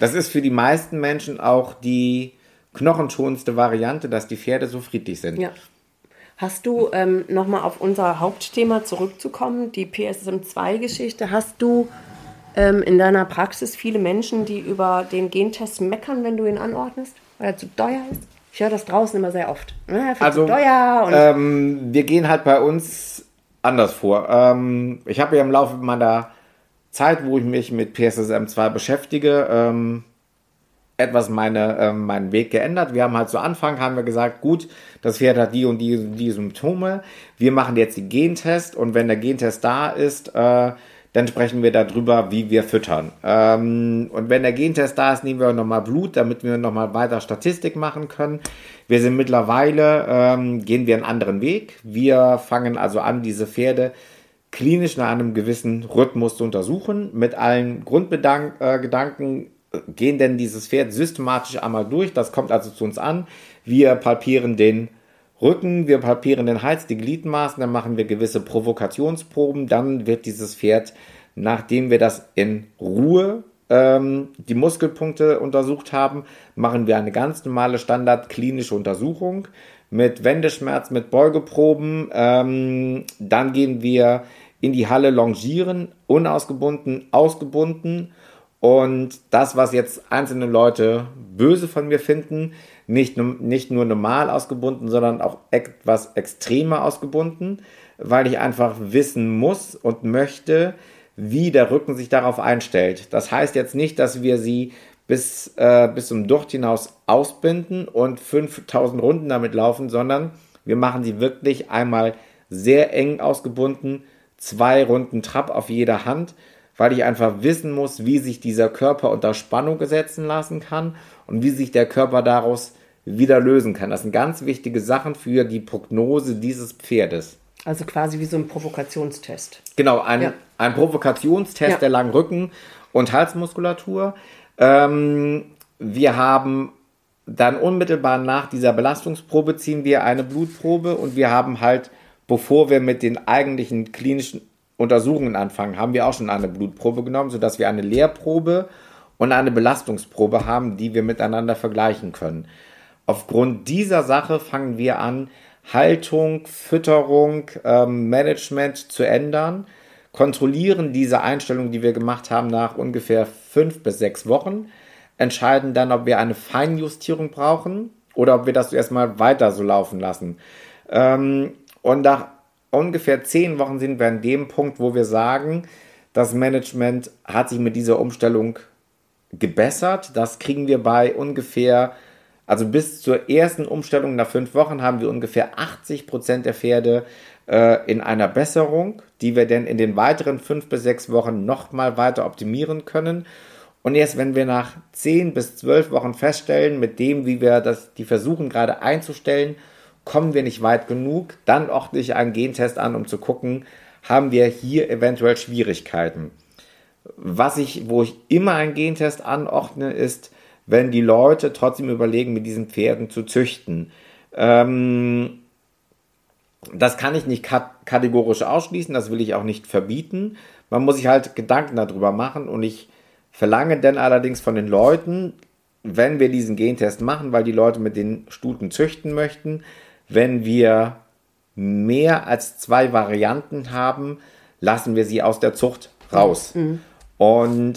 Das ist für die meisten Menschen auch die knochenschonendste Variante, dass die Pferde so friedlich sind. Ja. Hast du, nochmal auf unser Hauptthema zurückzukommen, die PSSM2-Geschichte, hast du in deiner Praxis viele Menschen, die über den Gentest meckern, wenn du ihn anordnest, weil er zu teuer ist? Ich höre das draußen immer sehr oft. Er wird zu teuer. Und wir gehen halt bei uns anders vor. Ich habe ja im Laufe meiner Zeit, wo ich mich mit PSSM2 beschäftige, etwas meinen Weg geändert. Wir haben halt zu Anfang haben wir gesagt, gut, das Pferd hat die und die Symptome. Wir machen jetzt den Gentest und wenn der Gentest da ist, dann sprechen wir darüber, wie wir füttern. Und wenn der Gentest da ist, nehmen wir nochmal Blut, damit wir nochmal weiter Statistik machen können. Wir sind mittlerweile, gehen wir einen anderen Weg. Wir fangen also an, diese Pferde klinisch nach einem gewissen Rhythmus zu untersuchen, mit allen Grundgedanken. Gehen denn dieses Pferd systematisch einmal durch, das kommt also zu uns an. Wir palpieren den Rücken, wir palpieren den Hals, die Gliedmaßen, dann machen wir gewisse Provokationsproben, dann wird dieses Pferd, nachdem wir das in Ruhe die Muskelpunkte untersucht haben, machen wir eine ganz normale standardklinische Untersuchung mit Wendeschmerz, mit Beugeproben, dann gehen wir in die Halle longieren, unausgebunden, ausgebunden. Und das, was jetzt einzelne Leute böse von mir finden, nicht nur normal ausgebunden, sondern auch etwas extremer ausgebunden, weil ich einfach wissen muss und möchte, wie der Rücken sich darauf einstellt. Das heißt jetzt nicht, dass wir sie bis zum Docht hinaus ausbinden und 5000 Runden damit laufen, sondern wir machen sie wirklich einmal sehr eng ausgebunden, 2 Runden Trab auf jeder Hand, weil ich einfach wissen muss, wie sich dieser Körper unter Spannung setzen lassen kann und wie sich der Körper daraus wieder lösen kann. Das sind ganz wichtige Sachen für die Prognose dieses Pferdes. Also quasi wie so ein Provokationstest. Genau, ein Provokationstest der langen Rücken- und Halsmuskulatur. Wir haben dann unmittelbar nach dieser Belastungsprobe ziehen wir eine Blutprobe und wir haben halt, bevor wir mit den eigentlichen klinischen Untersuchungen anfangen, haben wir auch schon eine Blutprobe genommen, sodass wir eine Leerprobe und eine Belastungsprobe haben, die wir miteinander vergleichen können. Aufgrund dieser Sache fangen wir an, Haltung, Fütterung, Management zu ändern, kontrollieren diese Einstellung, die wir gemacht haben, nach ungefähr 5 bis 6 Wochen, entscheiden dann, ob wir eine Feinjustierung brauchen oder ob wir das erstmal weiter so laufen lassen. Und nach ungefähr 10 Wochen sind wir an dem Punkt, wo wir sagen, das Management hat sich mit dieser Umstellung gebessert. Das kriegen wir bei ungefähr, also bis zur ersten Umstellung nach 5 Wochen haben wir ungefähr 80% der Pferde in einer Besserung, die wir dann in den weiteren 5 bis 6 Wochen nochmal weiter optimieren können. Und erst wenn wir nach 10 bis 12 Wochen feststellen, mit dem, wie wir die versuchen gerade einzustellen, kommen wir nicht weit genug, dann ordne ich einen Gentest an, um zu gucken, haben wir hier eventuell Schwierigkeiten. Wo ich immer einen Gentest anordne, ist, wenn die Leute trotzdem überlegen, mit diesen Pferden zu züchten. Das kann ich nicht kategorisch ausschließen, das will ich auch nicht verbieten. Man muss sich halt Gedanken darüber machen und ich verlange dann allerdings von den Leuten, wenn wir diesen Gentest machen, weil die Leute mit den Stuten züchten möchten, wenn wir mehr als 2 Varianten haben, lassen wir sie aus der Zucht raus. Mhm. Und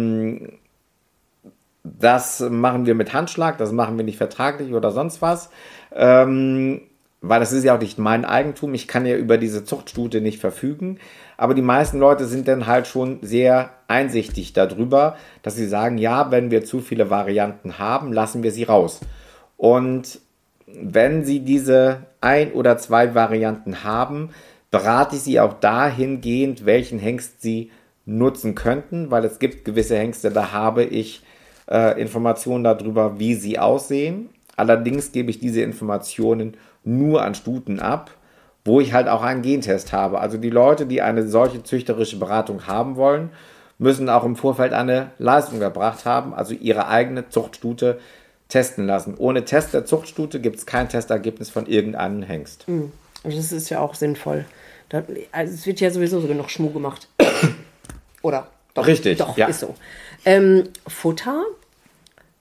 das machen wir mit Handschlag, das machen wir nicht vertraglich oder sonst was, weil das ist ja auch nicht mein Eigentum, ich kann ja über diese Zuchtstute nicht verfügen, aber die meisten Leute sind dann halt schon sehr einsichtig darüber, dass sie sagen, ja, wenn wir zu viele Varianten haben, lassen wir sie raus. Und wenn sie diese 1 oder 2 Varianten haben, berate ich sie auch dahingehend, welchen Hengst sie nutzen könnten, weil es gibt gewisse Hengste, da habe ich Informationen darüber, wie sie aussehen. Allerdings gebe ich diese Informationen nur an Stuten ab, wo ich halt auch einen Gentest habe. Also die Leute, die eine solche züchterische Beratung haben wollen, müssen auch im Vorfeld eine Leistung erbracht haben, also ihre eigene Zuchtstute testen lassen. Ohne Test der Zuchtstute gibt es kein Testergebnis von irgendeinem Hengst. Also das ist ja auch sinnvoll. Also es wird ja sowieso so genug Schmuh gemacht. Oder? Doch, richtig, doch, ja. Ist so. Futter,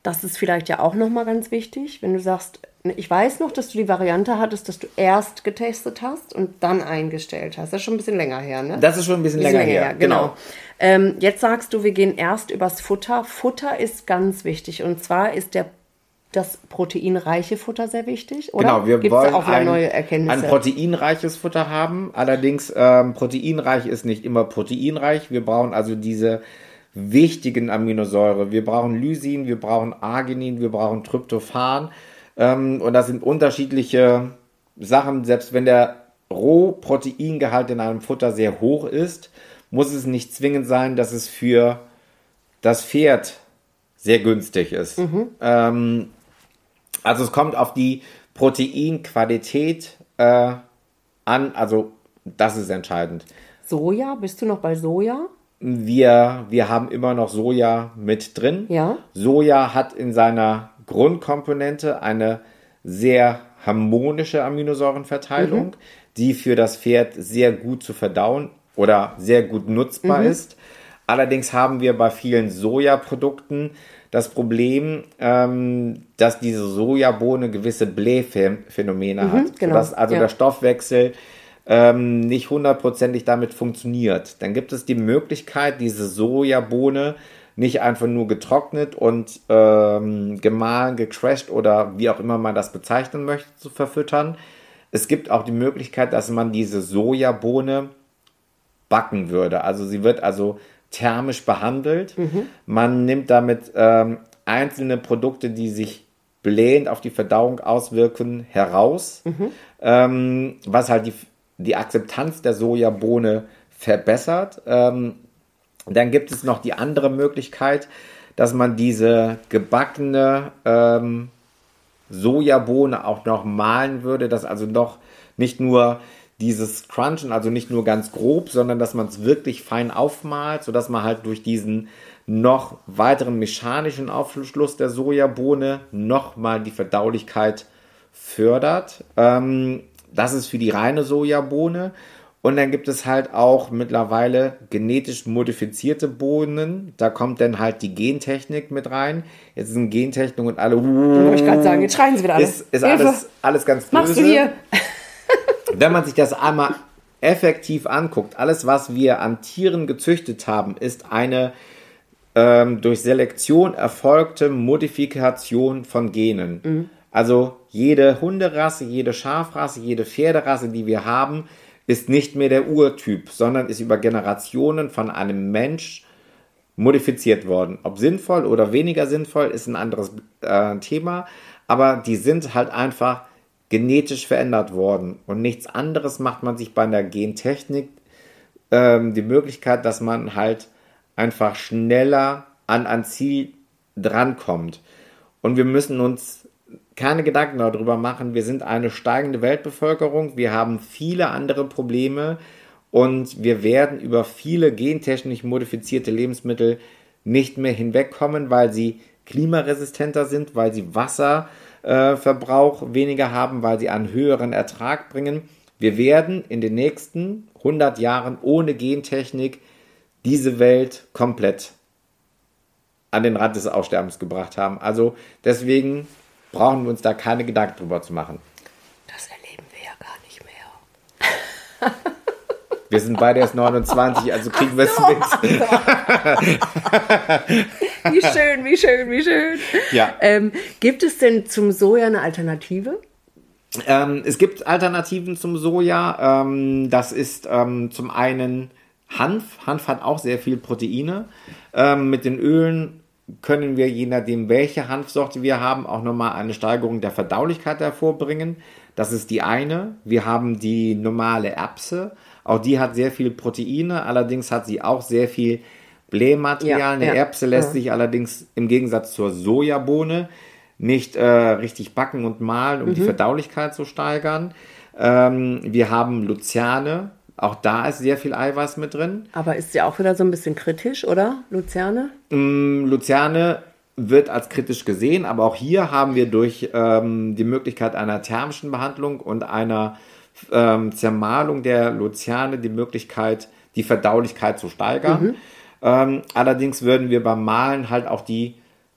Das ist vielleicht ja auch nochmal ganz wichtig, wenn du sagst, ich weiß noch, dass du die Variante hattest, dass du erst getestet hast und dann eingestellt hast. Das ist schon ein bisschen länger her, ne? Das ist schon ein bisschen länger her, genau. Jetzt sagst du, wir gehen erst übers Futter. Futter ist ganz wichtig und zwar ist das proteinreiche Futter sehr wichtig, oder? Genau, wir Gibt's wollen da auch wieder neue Erkenntnisse? ein proteinreiches Futter haben. Allerdings, proteinreich ist nicht immer proteinreich. Wir brauchen also diese wichtigen Aminosäure. Wir brauchen Lysin, wir brauchen Arginin, wir brauchen Tryptophan. Und das sind unterschiedliche Sachen. Selbst wenn der Rohproteingehalt in einem Futter sehr hoch ist, muss es nicht zwingend sein, dass es für das Pferd sehr günstig ist. Also es kommt auf die Proteinqualität an. Also das ist entscheidend. Soja, bist du noch bei Soja? Wir haben immer noch Soja mit drin. Ja. Soja hat in seiner Grundkomponente eine sehr harmonische Aminosäurenverteilung, die für das Pferd sehr gut zu verdauen oder sehr gut nutzbar ist. Allerdings haben wir bei vielen Sojaprodukten das Problem, dass diese Sojabohne gewisse Blähphänomene hat, genau. sodass also der Stoffwechsel nicht hundertprozentig damit funktioniert. Dann gibt es die Möglichkeit, diese Sojabohne nicht einfach nur getrocknet und gemahlen, gecrashed oder wie auch immer man das bezeichnen möchte, zu verfüttern. Es gibt auch die Möglichkeit, dass man diese Sojabohne backen würde. Also sie wird also thermisch behandelt. Man nimmt damit einzelne Produkte, die sich blähend auf die Verdauung auswirken, heraus, was halt die Akzeptanz der Sojabohne verbessert. Dann gibt es noch die andere Möglichkeit, dass man diese gebackene Sojabohne auch noch mahlen würde, dass also noch nicht nur dieses Crunchen, also nicht nur ganz grob, sondern dass man es wirklich fein aufmalt, sodass man halt durch diesen noch weiteren mechanischen Aufschluss der Sojabohne nochmal die Verdaulichkeit fördert. Das ist für die reine Sojabohne. Und dann gibt es halt auch mittlerweile genetisch modifizierte Bohnen. Da kommt dann halt die Gentechnik mit rein. Jetzt sind Gentechnik und alle. Wollte ich gerade sagen, jetzt schreien sie wieder alle. Ist alles ganz böse. Machst du hier? Wenn man sich das einmal effektiv anguckt, alles, was wir an Tieren gezüchtet haben, ist eine durch Selektion erfolgte Modifikation von Genen. Also jede Hunderasse, jede Schafrasse, jede Pferderasse, die wir haben, ist nicht mehr der Urtyp, sondern ist über Generationen von einem Mensch modifiziert worden. Ob sinnvoll oder weniger sinnvoll, ist ein anderes Thema, aber die sind halt einfach genetisch verändert worden. Und nichts anderes macht man sich bei der Gentechnik die Möglichkeit, dass man halt einfach schneller an ein Ziel drankommt. Und wir müssen uns keine Gedanken darüber machen. Wir sind eine steigende Weltbevölkerung. Wir haben viele andere Probleme und wir werden über viele gentechnisch modifizierte Lebensmittel nicht mehr hinwegkommen, weil sie klimaresistenter sind, weil sie Wasserverbrauch weniger haben, weil sie einen höheren Ertrag bringen. Wir werden in den nächsten 100 Jahren ohne Gentechnik diese Welt komplett an den Rand des Aussterbens gebracht haben. Also deswegen brauchen wir uns da keine Gedanken drüber zu machen. Das erleben wir ja gar nicht mehr. Wir sind beide erst 29, also kriegen wir es mit. Wie schön, wie schön, wie schön. Ja. Gibt es denn zum Soja eine Alternative? Es gibt Alternativen zum Soja. Das ist zum einen Hanf. Hanf hat auch sehr viel Proteine. Mit den Ölen können wir, je nachdem welche Hanfsorte wir haben, auch nochmal eine Steigerung der Verdaulichkeit hervorbringen. Das ist die eine. Wir haben die normale Erbse. Auch die hat sehr viel Proteine, allerdings hat sie auch sehr viel Blähmaterial. Eine Erbse lässt sich allerdings im Gegensatz zur Sojabohne nicht richtig backen und mahlen, um die Verdaulichkeit zu steigern. Wir haben Luzerne. Auch da ist sehr viel Eiweiß mit drin. Aber ist sie auch wieder so ein bisschen kritisch, oder, Luzerne? Luzerne wird als kritisch gesehen, aber auch hier haben wir durch die Möglichkeit einer thermischen Behandlung und einer Zermahlung der Luzerne die Möglichkeit, die Verdaulichkeit zu steigern. Allerdings würden wir beim Mahlen halt auch die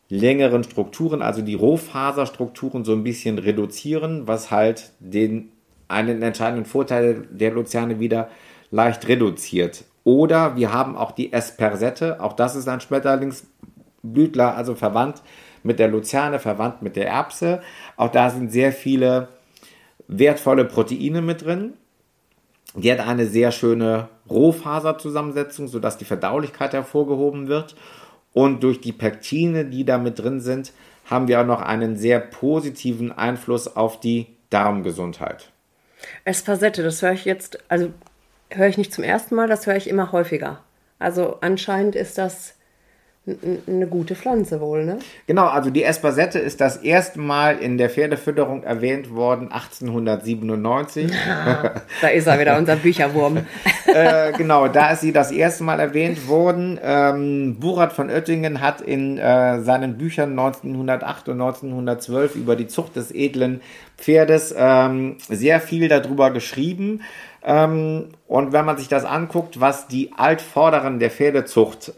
längeren Strukturen, also die Rohfaserstrukturen so ein bisschen reduzieren, was halt einen entscheidenden Vorteil der Luzerne wieder leicht reduziert. Oder wir haben auch die Espersette, auch das ist ein Schmetterlingsblütler, also verwandt mit der Luzerne, verwandt mit der Erbse. Auch da sind sehr viele wertvolle Proteine mit drin. Die hat eine sehr schöne Rohfaserzusammensetzung, sodass die Verdaulichkeit hervorgehoben wird. Und durch die Pektine, die da mit drin sind, haben wir auch noch einen sehr positiven Einfluss auf die Darmgesundheit. Espersette, das höre ich jetzt, also höre ich nicht zum ersten Mal, das höre ich immer häufiger. Also anscheinend ist das eine gute Pflanze wohl, ne? Genau, also die Espersette ist das erste Mal in der Pferdefütterung erwähnt worden, 1897. Da ist er wieder, unser Bücherwurm. Genau, da ist sie das erste Mal erwähnt worden. Burat von Oettingen hat in seinen Büchern 1908 und 1912 über die Zucht des edlen Pferdes sehr viel darüber geschrieben. Und wenn man sich das anguckt, was die Altvorderen der Pferdezucht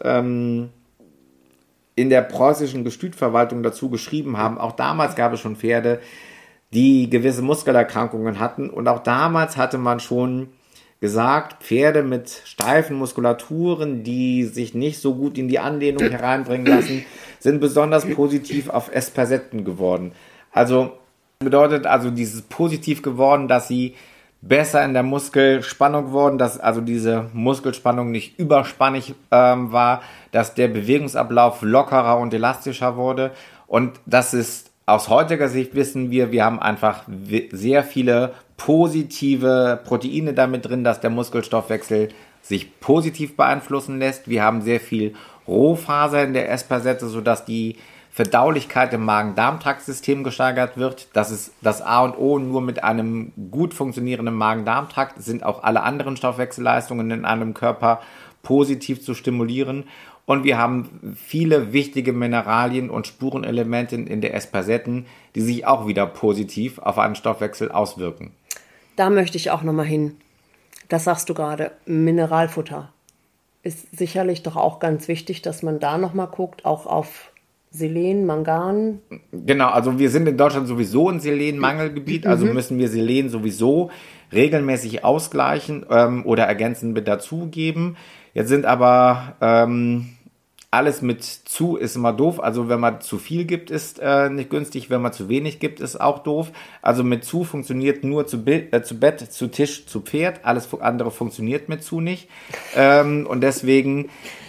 in der preußischen Gestütverwaltung dazu geschrieben haben, auch damals gab es schon Pferde, die gewisse Muskelerkrankungen hatten. Und auch damals hatte man schon gesagt, Pferde mit steifen Muskulaturen, die sich nicht so gut in die Anlehnung hereinbringen lassen, sind besonders positiv auf Espersetten geworden. Also bedeutet also dieses positiv geworden, dass sie besser in der Muskelspannung wurden, dass also diese Muskelspannung nicht überspannig war, dass der Bewegungsablauf lockerer und elastischer wurde. Und das ist aus heutiger Sicht, wissen wir haben einfach sehr viele positive Proteine damit drin, dass der Muskelstoffwechsel sich positiv beeinflussen lässt. Wir haben sehr viel Rohfaser in der Espersette, sodass die Verdaulichkeit im Magen-Darm-Trakt-System gesteigert wird. Das ist das A und O. Nur mit einem gut funktionierenden Magen-Darm-Trakt sind auch alle anderen Stoffwechselleistungen in einem Körper positiv zu stimulieren. Und wir haben viele wichtige Mineralien und Spurenelemente in der Espersetten, die sich auch wieder positiv auf einen Stoffwechsel auswirken. Da möchte ich auch nochmal hin. Das sagst du gerade, Mineralfutter. Ist sicherlich doch auch ganz wichtig, dass man da nochmal guckt, auch auf Selen, Mangan. Genau, also wir sind in Deutschland sowieso ein Selenmangelgebiet, also müssen wir Selen sowieso regelmäßig ausgleichen oder ergänzend mit dazugeben. Jetzt sind aber alles mit zu ist immer doof, also wenn man zu viel gibt, ist nicht günstig, wenn man zu wenig gibt, ist auch doof. Also mit zu funktioniert nur zu Bett, zu Tisch, zu Pferd, alles andere funktioniert mit zu nicht. Und deswegen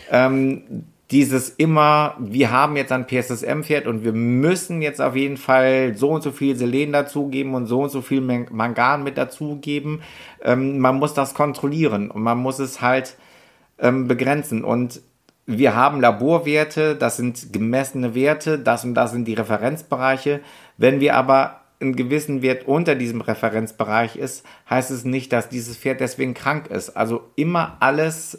dieses immer, wir haben jetzt ein PSSM-Pferd und wir müssen jetzt auf jeden Fall so und so viel Selen dazugeben und so und so viel Mangan mit dazugeben. Man muss das kontrollieren und man muss es halt begrenzen. Und wir haben Laborwerte, das sind gemessene Werte, das und das sind die Referenzbereiche. Wenn wir aber einen gewissen Wert unter diesem Referenzbereich ist, heißt es nicht, dass dieses Pferd deswegen krank ist. Also immer alles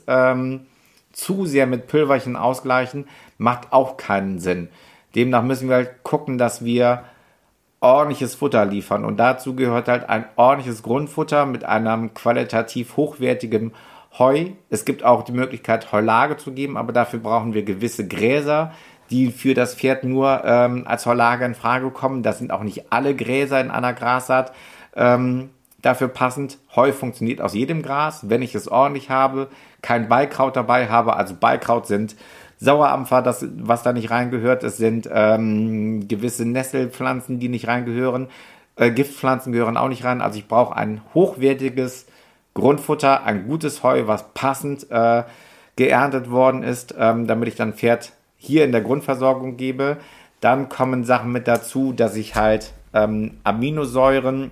zu sehr mit Pülverchen ausgleichen, macht auch keinen Sinn. Demnach müssen wir halt gucken, dass wir ordentliches Futter liefern. Und dazu gehört halt ein ordentliches Grundfutter mit einem qualitativ hochwertigen Heu. Es gibt auch die Möglichkeit, Heulage zu geben, aber dafür brauchen wir gewisse Gräser, die für das Pferd nur als Heulage in Frage kommen. Das sind auch nicht alle Gräser in einer Grassaat dafür passend. Heu funktioniert aus jedem Gras, wenn ich es ordentlich habe, kein Beikraut dabei habe. Also Beikraut sind Sauerampfer, was da nicht reingehört. Es sind gewisse Nesselpflanzen, die nicht reingehören. Giftpflanzen gehören auch nicht rein. Also ich brauche ein hochwertiges Grundfutter, ein gutes Heu, was passend geerntet worden ist, damit ich dann Pferd hier in der Grundversorgung gebe. Dann kommen Sachen mit dazu, dass ich halt Aminosäuren,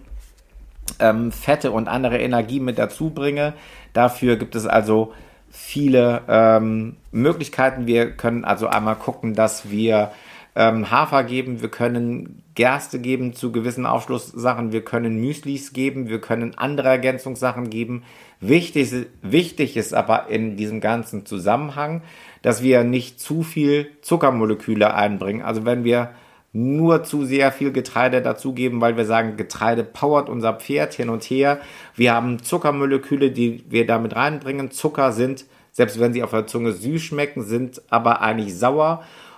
Fette und andere Energie mit dazu bringe. Dafür gibt es also viele Möglichkeiten. Wir können also einmal gucken, dass wir Hafer geben, wir können Gerste geben zu gewissen Aufschlusssachen, wir können Müslis geben, wir können andere Ergänzungssachen geben. Wichtig ist aber in diesem ganzen Zusammenhang, dass wir nicht zu viel Zuckermoleküle einbringen. Also wenn wir nur zu sehr viel Getreide dazugeben, weil wir sagen, Getreide powert unser Pferd hin und her. Wir haben Zuckermoleküle, die wir damit reinbringen. Zucker sind, selbst wenn sie auf der Zunge süß schmecken, sind aber eigentlich sauer.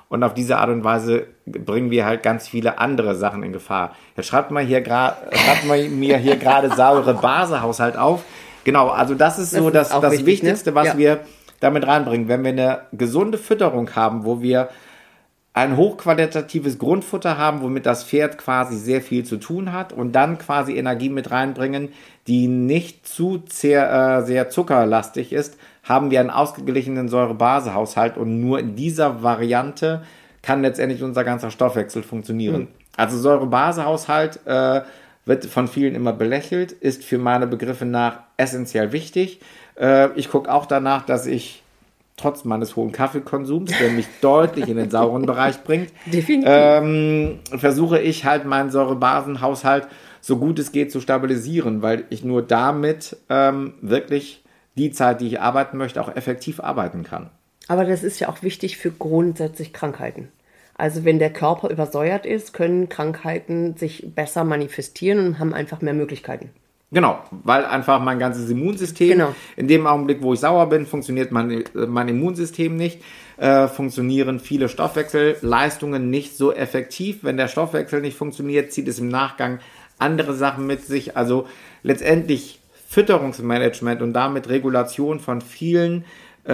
Und auf diese Art und Weise bringen wir halt ganz viele andere Sachen in Gefahr. Jetzt schreibt man mir hier gerade saure Basehaushalt auf. Genau, also das ist so das wichtig, Wichtigste, ne? Was wir damit reinbringen. Wenn wir eine gesunde Fütterung haben, wo wir ein hochqualitatives Grundfutter haben, womit das Pferd quasi sehr viel zu tun hat und dann quasi Energie mit reinbringen, die nicht zu sehr zuckerlastig ist, haben wir einen ausgeglichenen Säure-Base-Haushalt und nur in dieser Variante kann letztendlich unser ganzer Stoffwechsel funktionieren. Also Säure-Base-Haushalt wird von vielen immer belächelt, ist für meine Begriffe nach essentiell wichtig. Ich gucke auch danach, dass ich trotz meines hohen Kaffeekonsums, der mich deutlich in den sauren Bereich bringt, versuche ich halt meinen Säurebasenhaushalt so gut es geht zu stabilisieren, weil ich nur damit wirklich die Zeit, die ich arbeiten möchte, auch effektiv arbeiten kann. Aber das ist ja auch wichtig für grundsätzlich Krankheiten. Also wenn der Körper übersäuert ist, können Krankheiten sich besser manifestieren und haben einfach mehr Möglichkeiten. Genau, weil einfach mein ganzes Immunsystem, in dem Augenblick, wo ich sauer bin, funktioniert mein Immunsystem nicht, funktionieren viele Stoffwechselleistungen nicht so effektiv. Wenn der Stoffwechsel nicht funktioniert, zieht es im Nachgang andere Sachen mit sich. Also letztendlich Fütterungsmanagement und damit Regulation von vielen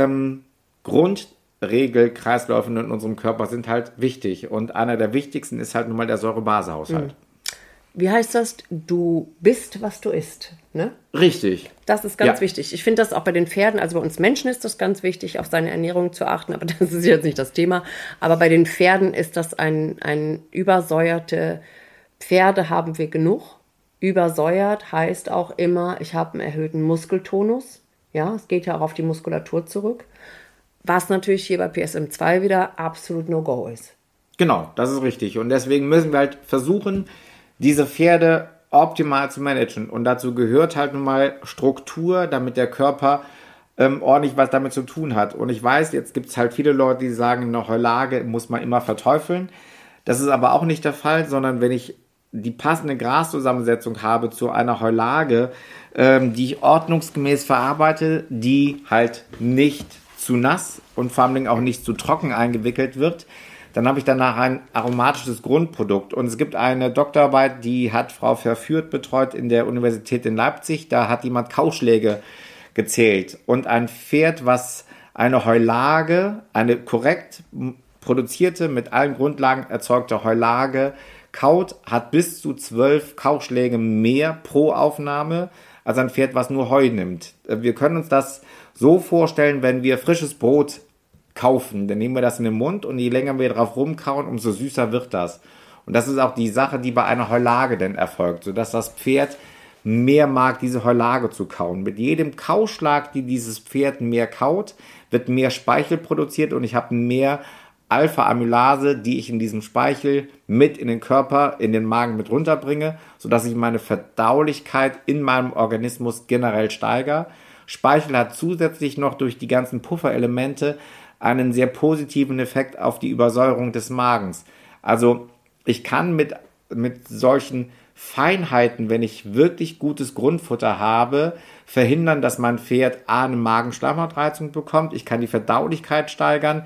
Grundregelkreisläufen in unserem Körper sind halt wichtig. Und einer der wichtigsten ist halt nun mal der Säure-Base-Haushalt. Wie heißt das? Du bist, was du isst, ne? Richtig. Das ist ganz wichtig. Ich finde das auch bei den Pferden, also bei uns Menschen ist das ganz wichtig, auf seine Ernährung zu achten, aber das ist jetzt nicht das Thema. Aber bei den Pferden ist das ein übersäuerte Pferde haben wir genug. Übersäuert heißt auch immer, ich habe einen erhöhten Muskeltonus. Ja, es geht ja auch auf die Muskulatur zurück. Was natürlich hier bei PSM2 wieder absolut No-Go ist. Genau, das ist richtig. Und deswegen müssen wir halt versuchen, diese Pferde optimal zu managen. Und dazu gehört halt nun mal Struktur, damit der Körper ordentlich was damit zu tun hat. Und ich weiß, jetzt gibt es halt viele Leute, die sagen, eine Heulage muss man immer verteufeln. Das ist aber auch nicht der Fall, sondern wenn ich die passende Graszusammensetzung habe zu einer Heulage, die ich ordnungsgemäß verarbeite, die halt nicht zu nass und vor allem auch nicht zu trocken eingewickelt wird, dann habe ich danach ein aromatisches Grundprodukt. Und es gibt eine Doktorarbeit, die hat Frau Verführt betreut in der Universität in Leipzig. Da hat jemand Kauschläge gezählt. Und ein Pferd, was eine Heulage, eine korrekt produzierte, mit allen Grundlagen erzeugte Heulage kaut, hat bis zu 12 Kauschläge mehr pro Aufnahme als ein Pferd, was nur Heu nimmt. Wir können uns das so vorstellen, wenn wir frisches Brot kaufen, dann nehmen wir das in den Mund und je länger wir drauf rumkauen, umso süßer wird das. Und das ist auch die Sache, die bei einer Heulage dann erfolgt, sodass das Pferd mehr mag, diese Heulage zu kauen. Mit jedem Kauschlag, die dieses Pferd mehr kaut, wird mehr Speichel produziert und ich habe mehr Alpha-Amylase, die ich in diesem Speichel mit in den Körper, in den Magen mit runterbringe, sodass ich meine Verdaulichkeit in meinem Organismus generell steigere. Speichel hat zusätzlich noch durch die ganzen Pufferelemente einen sehr positiven Effekt auf die Übersäuerung des Magens. Also ich kann mit solchen Feinheiten, wenn ich wirklich gutes Grundfutter habe, verhindern, dass mein Pferd eine Magenschleimhautreizung bekommt. Ich kann die Verdaulichkeit steigern.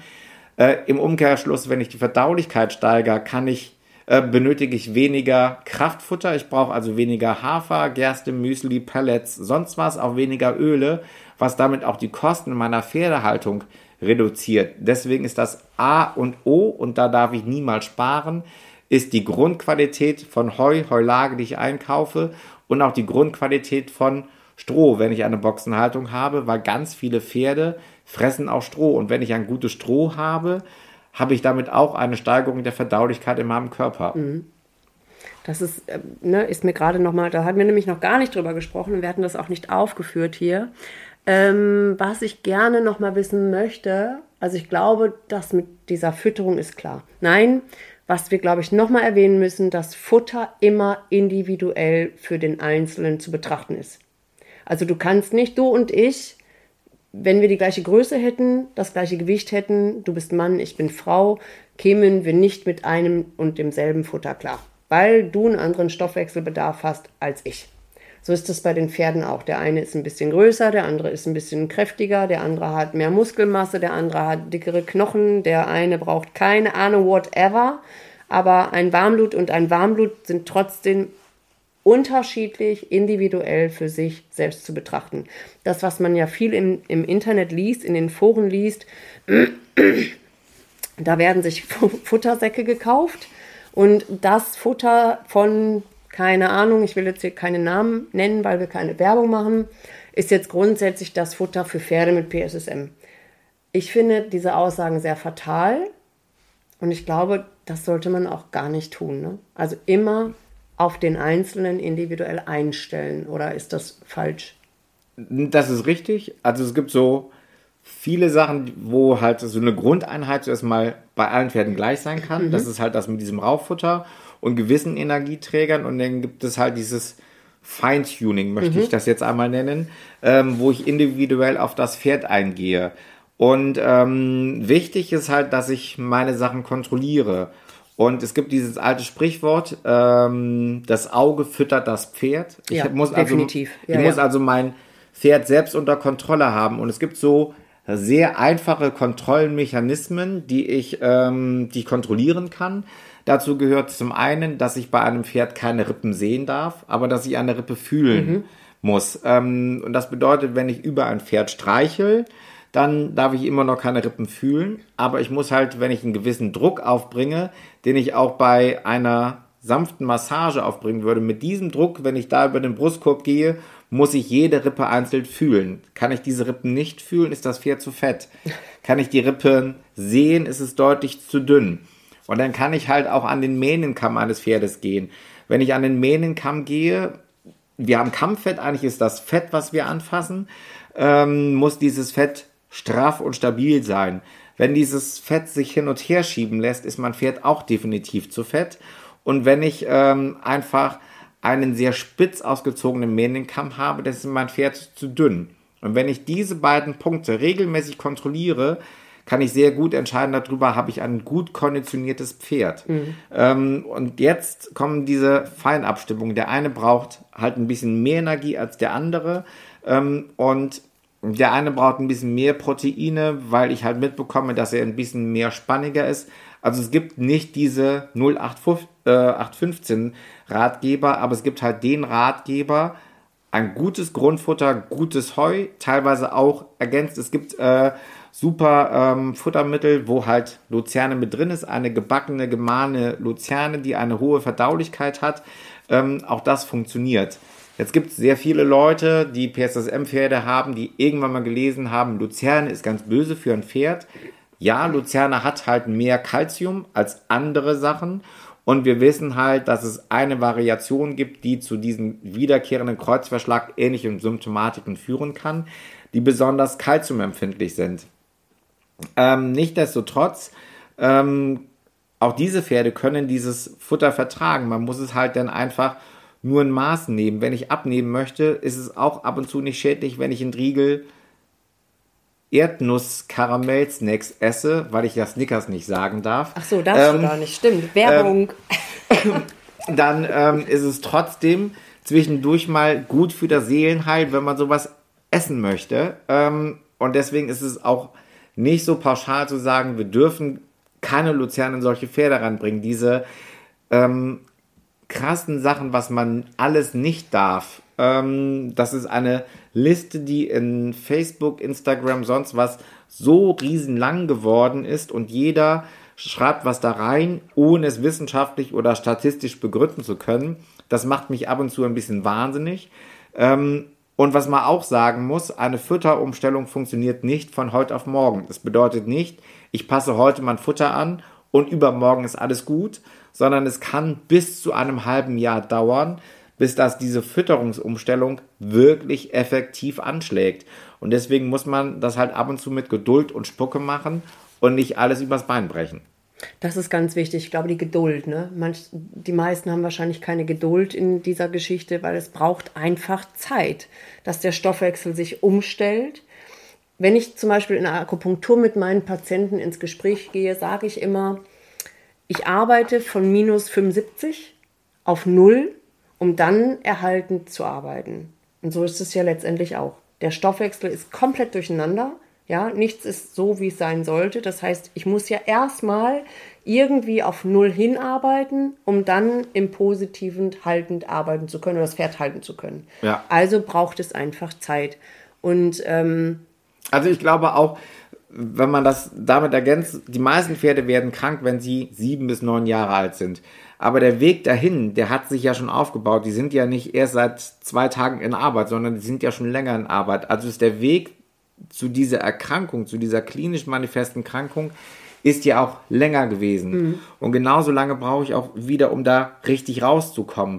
Im Umkehrschluss, wenn ich die Verdaulichkeit steigere, benötige ich weniger Kraftfutter. Ich brauche also weniger Hafer, Gerste, Müsli, Pellets, sonst was, auch weniger Öle, was damit auch die Kosten in meiner Pferdehaltung reduziert. Deswegen ist das A und O, und da darf ich niemals sparen, ist die Grundqualität von Heulage, die ich einkaufe, und auch die Grundqualität von Stroh, wenn ich eine Boxenhaltung habe, weil ganz viele Pferde fressen auch Stroh. Und wenn ich ein gutes Stroh habe, habe ich damit auch eine Steigerung der Verdaulichkeit in meinem Körper. Das ist mir gerade nochmal, da hatten wir nämlich noch gar nicht drüber gesprochen und wir hatten das auch nicht aufgeführt hier. Was ich gerne nochmal wissen möchte, also ich glaube, das mit dieser Fütterung ist klar. Nein, was wir, glaube ich, nochmal erwähnen müssen, dass Futter immer individuell für den Einzelnen zu betrachten ist. Also du kannst nicht, du und ich, wenn wir die gleiche Größe hätten, das gleiche Gewicht hätten, du bist Mann, ich bin Frau, kämen wir nicht mit einem und demselben Futter klar, weil du einen anderen Stoffwechselbedarf hast als ich. So ist es bei den Pferden auch. Der eine ist ein bisschen größer, der andere ist ein bisschen kräftiger, der andere hat mehr Muskelmasse, der andere hat dickere Knochen, der eine braucht keine Ahnung, whatever. Aber ein Warmblut und ein Warmblut sind trotzdem unterschiedlich, individuell für sich selbst zu betrachten. Das, was man ja viel im Internet liest, in den Foren liest, da werden sich Futtersäcke gekauft und das Futter von, keine Ahnung, ich will jetzt hier keine Namen nennen, weil wir keine Werbung machen, ist jetzt grundsätzlich das Futter für Pferde mit PSSM. Ich finde diese Aussagen sehr fatal und ich glaube, das sollte man auch gar nicht tun. Ne? Also immer auf den Einzelnen individuell einstellen, oder ist das falsch? Das ist richtig. Also es gibt so viele Sachen, wo halt so eine Grundeinheit zuerst mal bei allen Pferden gleich sein kann. Das ist halt das mit diesem Rauffutter und gewissen Energieträgern. Und dann gibt es halt dieses Feintuning, möchte ich das jetzt einmal nennen, wo ich individuell auf das Pferd eingehe. Und wichtig ist halt, dass ich meine Sachen kontrolliere. Und es gibt dieses alte Sprichwort, das Auge füttert das Pferd. Ich muss also mein Pferd selbst unter Kontrolle haben. Und es gibt so sehr einfache Kontrollmechanismen, die ich kontrollieren kann. Dazu gehört zum einen, dass ich bei einem Pferd keine Rippen sehen darf, aber dass ich eine Rippe fühlen muss. Und das bedeutet, wenn ich über ein Pferd streichel, dann darf ich immer noch keine Rippen fühlen. Aber ich muss halt, wenn ich einen gewissen Druck aufbringe, den ich auch bei einer sanften Massage aufbringen würde, mit diesem Druck, wenn ich da über den Brustkorb gehe, muss ich jede Rippe einzeln fühlen. Kann ich diese Rippen nicht fühlen, ist das Pferd zu fett. Kann ich die Rippen sehen, ist es deutlich zu dünn. Und dann kann ich halt auch an den Mähnenkamm eines Pferdes gehen. Wenn ich an den Mähnenkamm gehe, wir haben Kammfett, eigentlich ist das Fett, was wir anfassen, muss dieses Fett straff und stabil sein. Wenn dieses Fett sich hin und her schieben lässt, ist mein Pferd auch definitiv zu fett. Und wenn ich einfach einen sehr spitz ausgezogenen Mähnenkamm habe, dann ist mein Pferd zu dünn. Und wenn ich diese beiden Punkte regelmäßig kontrolliere, kann ich sehr gut entscheiden darüber, habe ich ein gut konditioniertes Pferd. Und jetzt kommen diese Feinabstimmungen. Der eine braucht halt ein bisschen mehr Energie als der andere. Und der eine braucht ein bisschen mehr Proteine, weil ich halt mitbekomme, dass er ein bisschen mehr spanniger ist. Also es gibt nicht diese 0815 Ratgeber, aber es gibt halt den Ratgeber, ein gutes Grundfutter, gutes Heu, teilweise auch ergänzt. Es gibt super Futtermittel, wo halt Luzerne mit drin ist, eine gebackene, gemahlene Luzerne, die eine hohe Verdaulichkeit hat. Auch das funktioniert. Jetzt gibt es sehr viele Leute, die PSSM-Pferde haben, die irgendwann mal gelesen haben, Luzerne ist ganz böse für ein Pferd. Ja, Luzerne hat halt mehr Calcium als andere Sachen. Und wir wissen halt, dass es eine Variation gibt, die zu diesen wiederkehrenden Kreuzverschlag ähnlichen Symptomatiken führen kann, die besonders calciumempfindlich sind. Nichtsdestotrotz, auch diese Pferde können dieses Futter vertragen. Man muss es halt dann einfach nur in Maßen nehmen. Wenn ich abnehmen möchte, ist es auch ab und zu nicht schädlich, wenn ich einen Riegel Erdnuss-Karamell-Snacks esse, weil ich ja Snickers nicht sagen darf. Ach so, darfst du gar nicht. Stimmt, Werbung. Dann ist es trotzdem zwischendurch mal gut für das Seelenheil, wenn man sowas essen möchte. Und deswegen ist es auch nicht so pauschal zu sagen, wir dürfen keine Luzerne in solche Pferde ranbringen. Diese krassen Sachen, was man alles nicht darf. Das ist eine Liste, die in Facebook, Instagram, sonst was so riesenlang geworden ist und jeder schreibt was da rein, ohne es wissenschaftlich oder statistisch begründen zu können. Das macht mich ab und zu ein bisschen wahnsinnig. Und was man auch sagen muss, eine Futterumstellung funktioniert nicht von heute auf morgen. Das bedeutet nicht, ich passe heute mein Futter an und übermorgen ist alles gut, sondern es kann bis zu einem halben Jahr dauern, bis dass diese Fütterungsumstellung wirklich effektiv anschlägt. Und deswegen muss man das halt ab und zu mit Geduld und Spucke machen und nicht alles übers Bein brechen. Das ist ganz wichtig. Ich glaube, die Geduld. Ne? Die meisten haben wahrscheinlich keine Geduld in dieser Geschichte, weil es braucht einfach Zeit, dass der Stoffwechsel sich umstellt. Wenn ich zum Beispiel in der Akupunktur mit meinen Patienten ins Gespräch gehe, sage ich immer, ich arbeite von minus 75 auf 0, um dann erhaltend zu arbeiten. Und so ist es ja letztendlich auch. Der Stoffwechsel ist komplett durcheinander. Ja, nichts ist so, wie es sein sollte. Das heißt, ich muss ja erstmal irgendwie auf Null hinarbeiten, um dann im Positiven haltend arbeiten zu können oder das Pferd halten zu können. Ja. Also braucht es einfach Zeit. Und also ich glaube auch, wenn man das damit ergänzt, die meisten Pferde werden krank, wenn sie 7 bis 9 Jahre alt sind. Aber der Weg dahin, der hat sich ja schon aufgebaut. Die sind ja nicht erst seit 2 Tagen in Arbeit, sondern die sind ja schon länger in Arbeit. Also ist der Weg zu dieser Erkrankung, zu dieser klinisch manifesten Erkrankung, ist ja auch länger gewesen. Und genauso lange brauche ich auch wieder, um da richtig rauszukommen.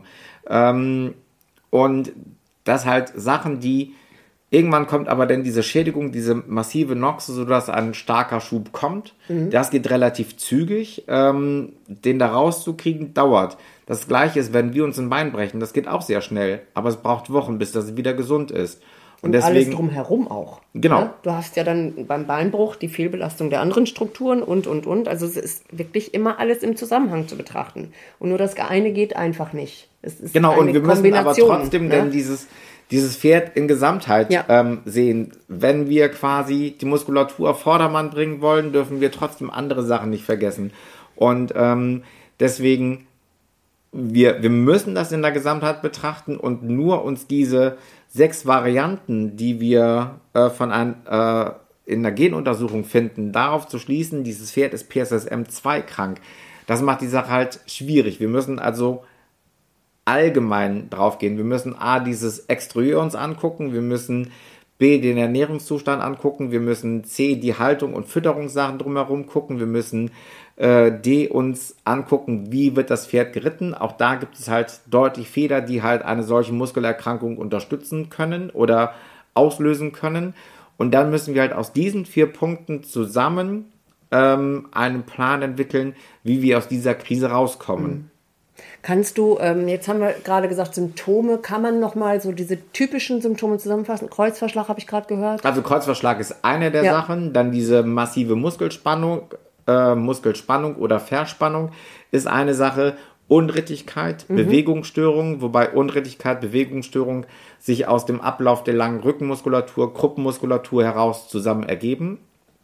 Und das halt Sachen, die irgendwann kommt aber dann diese Schädigung, diese massive Noxe, sodass ein starker Schub kommt. Das geht relativ zügig. Den da rauszukriegen, dauert. Das Gleiche ist, wenn wir uns ein Bein brechen. Das geht auch sehr schnell. Aber es braucht Wochen, bis das wieder gesund ist. Und deswegen, alles drumherum auch. Genau. Ja? Du hast ja dann beim Beinbruch die Fehlbelastung der anderen Strukturen und. Also es ist wirklich immer alles im Zusammenhang zu betrachten. Und nur das eine geht einfach nicht. Es ist genau, und wir müssen aber trotzdem ne? dann dieses Pferd in Gesamtheit sehen. Wenn wir quasi die Muskulatur auf Vordermann bringen wollen, dürfen wir trotzdem andere Sachen nicht vergessen. Und deswegen, wir müssen das in der Gesamtheit betrachten und nur uns diese 6 Varianten, die wir in der Genuntersuchung finden, darauf zu schließen, dieses Pferd ist PSSM2 krank. Das macht die Sache halt schwierig. Wir müssen also allgemein drauf gehen. Wir müssen A, dieses Exterieur uns angucken, wir müssen B, den Ernährungszustand angucken, wir müssen C, die Haltung und Fütterungssachen drumherum gucken, wir müssen D, uns angucken, wie wird das Pferd geritten. Auch da gibt es halt deutlich Fehler, die halt eine solche Muskelerkrankung unterstützen können oder auslösen können. Und dann müssen wir halt aus diesen 4 Punkten zusammen einen Plan entwickeln, wie wir aus dieser Krise rauskommen. Kannst du, jetzt haben wir gerade gesagt, Symptome, kann man nochmal so diese typischen Symptome zusammenfassen? Kreuzverschlag habe ich gerade gehört. Also Kreuzverschlag ist eine der Sachen, dann diese massive Muskelspannung oder Verspannung ist eine Sache, Unrittigkeit, Bewegungsstörung, wobei Unrittigkeit, Bewegungsstörung sich aus dem Ablauf der langen Rückenmuskulatur, Gruppenmuskulatur heraus zusammen ergeben.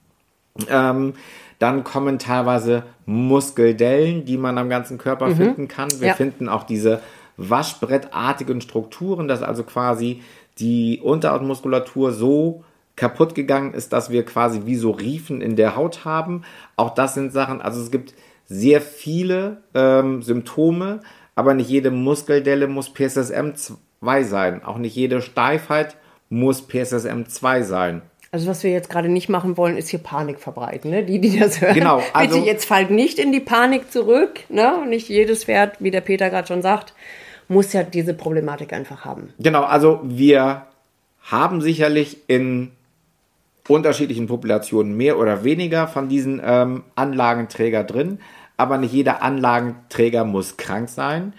Dann kommen teilweise Muskeldellen, die man am ganzen Körper finden kann. Wir finden auch diese waschbrettartigen Strukturen, dass also quasi die Unterhautmuskulatur so kaputt gegangen ist, dass wir quasi wie so Riefen in der Haut haben. Auch das sind Sachen, also es gibt sehr viele Symptome, aber nicht jede Muskeldelle muss PSSM2 sein. Auch nicht jede Steifheit muss PSSM2 sein. Also was wir jetzt gerade nicht machen wollen, ist hier Panik verbreiten. Ne? Die das hören, genau, also, bitte jetzt fallt nicht in die Panik zurück. Ne? Nicht jedes Pferd, wie der Peter gerade schon sagt, muss ja diese Problematik einfach haben. Genau, also wir haben sicherlich in unterschiedlichen Populationen mehr oder weniger von diesen Anlagenträger drin, aber nicht jeder Anlagenträger muss krank sein.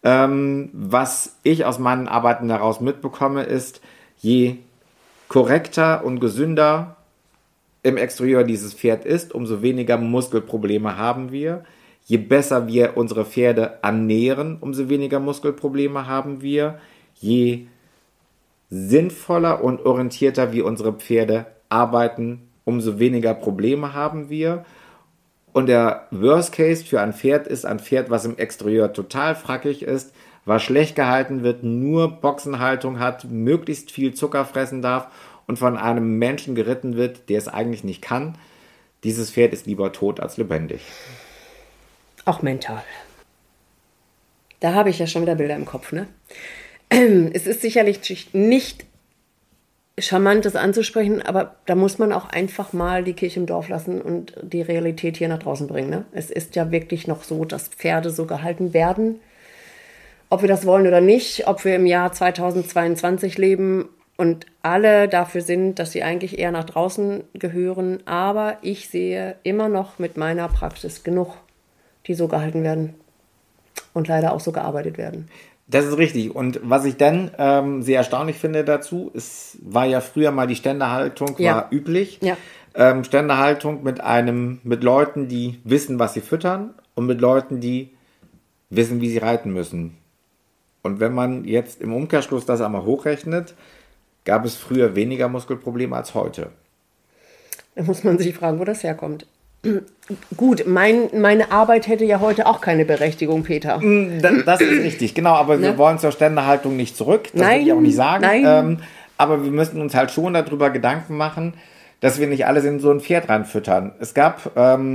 Was ich aus meinen Arbeiten daraus mitbekomme, ist, je korrekter und gesünder im Exterieur dieses Pferd ist, umso weniger Muskelprobleme haben wir. Je besser wir unsere Pferde ernähren, umso weniger Muskelprobleme haben wir. Je sinnvoller und orientierter wir unsere Pferde arbeiten, umso weniger Probleme haben wir. Und der Worst Case für ein Pferd ist ein Pferd, was im Exterieur total frackig ist, was schlecht gehalten wird, nur Boxenhaltung hat, möglichst viel Zucker fressen darf und von einem Menschen geritten wird, der es eigentlich nicht kann. Dieses Pferd ist lieber tot als lebendig. Auch mental. Da habe ich ja schon wieder Bilder im Kopf, ne? Es ist sicherlich nicht charmant, das anzusprechen, aber da muss man auch einfach mal die Kirche im Dorf lassen und die Realität hier nach draußen bringen. Ne? Es ist ja wirklich noch so, dass Pferde so gehalten werden, ob wir das wollen oder nicht, ob wir im Jahr 2022 leben und alle dafür sind, dass sie eigentlich eher nach draußen gehören. Aber ich sehe immer noch mit meiner Praxis genug, die so gehalten werden und leider auch so gearbeitet werden. Das ist richtig. Und was ich dann sehr erstaunlich finde dazu, es war ja früher mal die Ständehaltung, war üblich. Ja. Ständehaltung mit Leuten, die wissen, was sie füttern und mit Leuten, die wissen, wie sie reiten müssen. Und wenn man jetzt im Umkehrschluss das einmal hochrechnet, gab es früher weniger Muskelprobleme als heute. Da muss man sich fragen, wo das herkommt. Gut, meine Arbeit hätte ja heute auch keine Berechtigung, Peter. Das ist richtig, genau. Aber wir wollen zur Ständehaltung nicht zurück. Das will ich auch nicht sagen. Nein. Aber wir müssen uns halt schon darüber Gedanken machen, dass wir nicht alles in so ein Pferd reinfüttern. Es gab,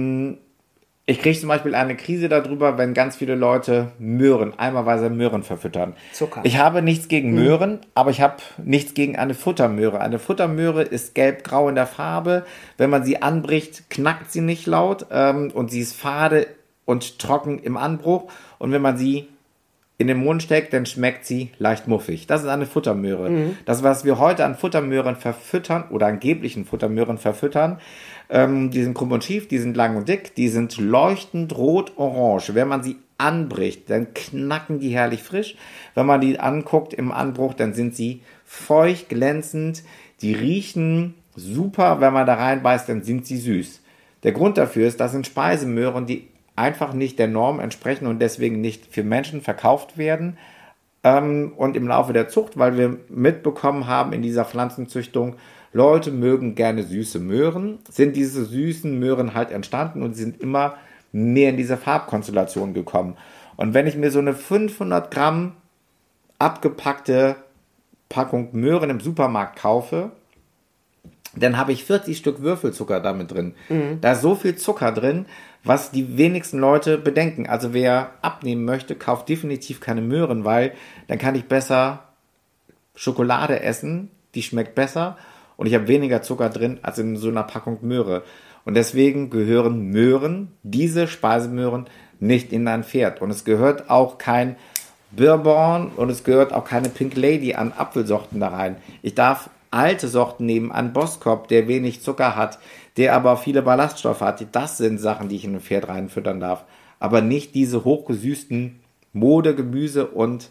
ich kriege zum Beispiel eine Krise darüber, wenn ganz viele Leute eimerweise Möhren verfüttern. Zucker. Ich habe nichts gegen Möhren, aber ich habe nichts gegen eine Futtermöhre. Eine Futtermöhre ist gelb-grau in der Farbe. Wenn man sie anbricht, knackt sie nicht laut und sie ist fade und trocken im Anbruch. Und wenn man sie in den Mund steckt, dann schmeckt sie leicht muffig. Das ist eine Futtermöhre. Das, was wir heute an Futtermöhren verfüttern oder angeblichen Futtermöhren verfüttern, die sind krumm und schief, die sind lang und dick, die sind leuchtend rot-orange. Wenn man sie anbricht, dann knacken die herrlich frisch. Wenn man die anguckt im Anbruch, dann sind sie feucht, glänzend. Die riechen super. Wenn man da reinbeißt, dann sind sie süß. Der Grund dafür ist, das sind Speisemöhren, die einfach nicht der Norm entsprechen und deswegen nicht für Menschen verkauft werden. Und im Laufe der Zucht, weil wir mitbekommen haben in dieser Pflanzenzüchtung, Leute mögen gerne süße Möhren, sind diese süßen Möhren halt entstanden und sind immer mehr in diese Farbkonstellation gekommen. Und wenn ich mir so eine 500 Gramm abgepackte Packung Möhren im Supermarkt kaufe, dann habe ich 40 Stück Würfelzucker damit drin. Da ist so viel Zucker drin, was die wenigsten Leute bedenken. Also wer abnehmen möchte, kauft definitiv keine Möhren, weil dann kann ich besser Schokolade essen, die schmeckt besser und ich habe weniger Zucker drin als in so einer Packung Möhre. Und deswegen gehören Möhren, diese Speisemöhren, nicht in ein Pferd. Und es gehört auch kein Bourbon und es gehört auch keine Pink Lady an Apfelsorten da rein. Ich darf alte Sorten nehmen, an Boskop, der wenig Zucker hat, der aber viele Ballaststoffe hat. Das sind Sachen, die ich in ein Pferd reinfüttern darf. Aber nicht diese hochgesüßten Mode-, Gemüse- und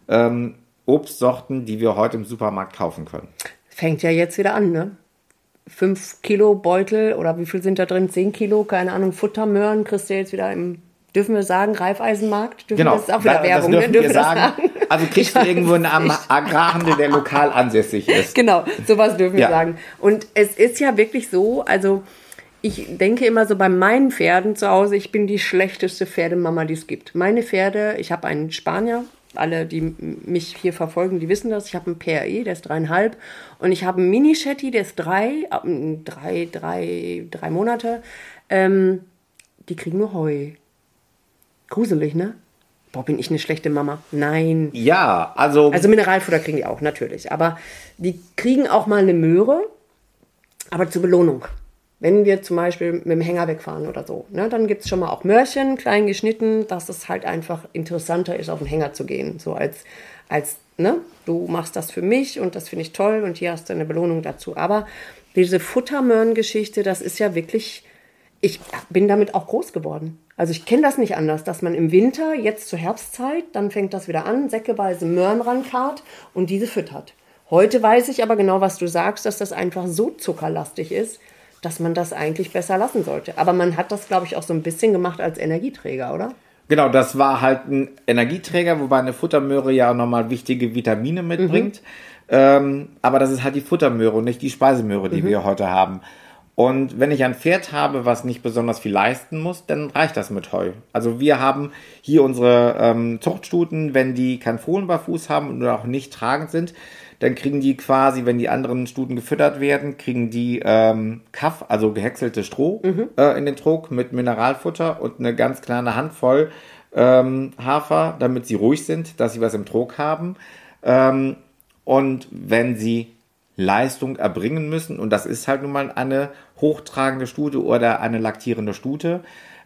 Obstsorten, die wir heute im Supermarkt kaufen können. Fängt ja jetzt wieder an, ne? 5 Kilo Beutel oder wie viel sind da drin? 10 Kilo, keine Ahnung, Futtermöhren kriegst du jetzt wieder dürfen wir sagen, Reifeisenmarkt? Genau, das ist auch wieder Werbung, das dürfen ne? wir sagen. Also kriegst du irgendwo einen Agrarhandel, der lokal ansässig ist. Genau, sowas dürfen wir sagen. Und es ist ja wirklich so, also ich denke immer so bei meinen Pferden zu Hause, ich bin die schlechteste Pferdemama, die es gibt. Meine Pferde, ich habe einen Spanier, alle, die mich hier verfolgen, die wissen das. Ich habe einen PRE, der ist 3,5. Und ich habe einen Mini-Shetty, der ist 3 Monate. Die kriegen nur Heu. Gruselig, ne? Boah, bin ich eine schlechte Mama. Nein. Ja, also Mineralfutter kriegen die auch, natürlich. Aber die kriegen auch mal eine Möhre, aber zur Belohnung. Wenn wir zum Beispiel mit dem Hänger wegfahren oder so, ne, dann gibt es schon mal auch Möhrchen, klein geschnitten, dass es halt einfach interessanter ist, auf den Hänger zu gehen. So als ne, du machst das für mich und das finde ich toll und hier hast du eine Belohnung dazu. Aber diese Futtermöhren-Geschichte, das ist ja wirklich, ich bin damit auch groß geworden. Also ich kenne das nicht anders, dass man im Winter, jetzt zur Herbstzeit, dann fängt das wieder an, säckeweise Möhren rankarrt und diese füttert. Heute weiß ich aber genau, was du sagst, dass das einfach so zuckerlastig ist, dass man das eigentlich besser lassen sollte. Aber man hat das, glaube ich, auch so ein bisschen gemacht als Energieträger, oder? Genau, das war halt ein Energieträger, wobei eine Futtermöhre ja auch nochmal wichtige Vitamine mitbringt. Aber das ist halt die Futtermöhre und nicht die Speisemöhre, die wir heute haben. Und wenn ich ein Pferd habe, was nicht besonders viel leisten muss, dann reicht das mit Heu. Also wir haben hier unsere Zuchtstuten, wenn die keinen Fohlenbarfuß haben oder auch nicht tragend sind, dann kriegen die quasi, wenn die anderen Stuten gefüttert werden, kriegen die Kaff, also gehäckselte Stroh in den Trog mit Mineralfutter und eine ganz kleine Handvoll Hafer, damit sie ruhig sind, dass sie was im Trog haben. Und wenn sie Leistung erbringen müssen, und das ist halt nun mal eine hochtragende Stute oder eine laktierende Stute,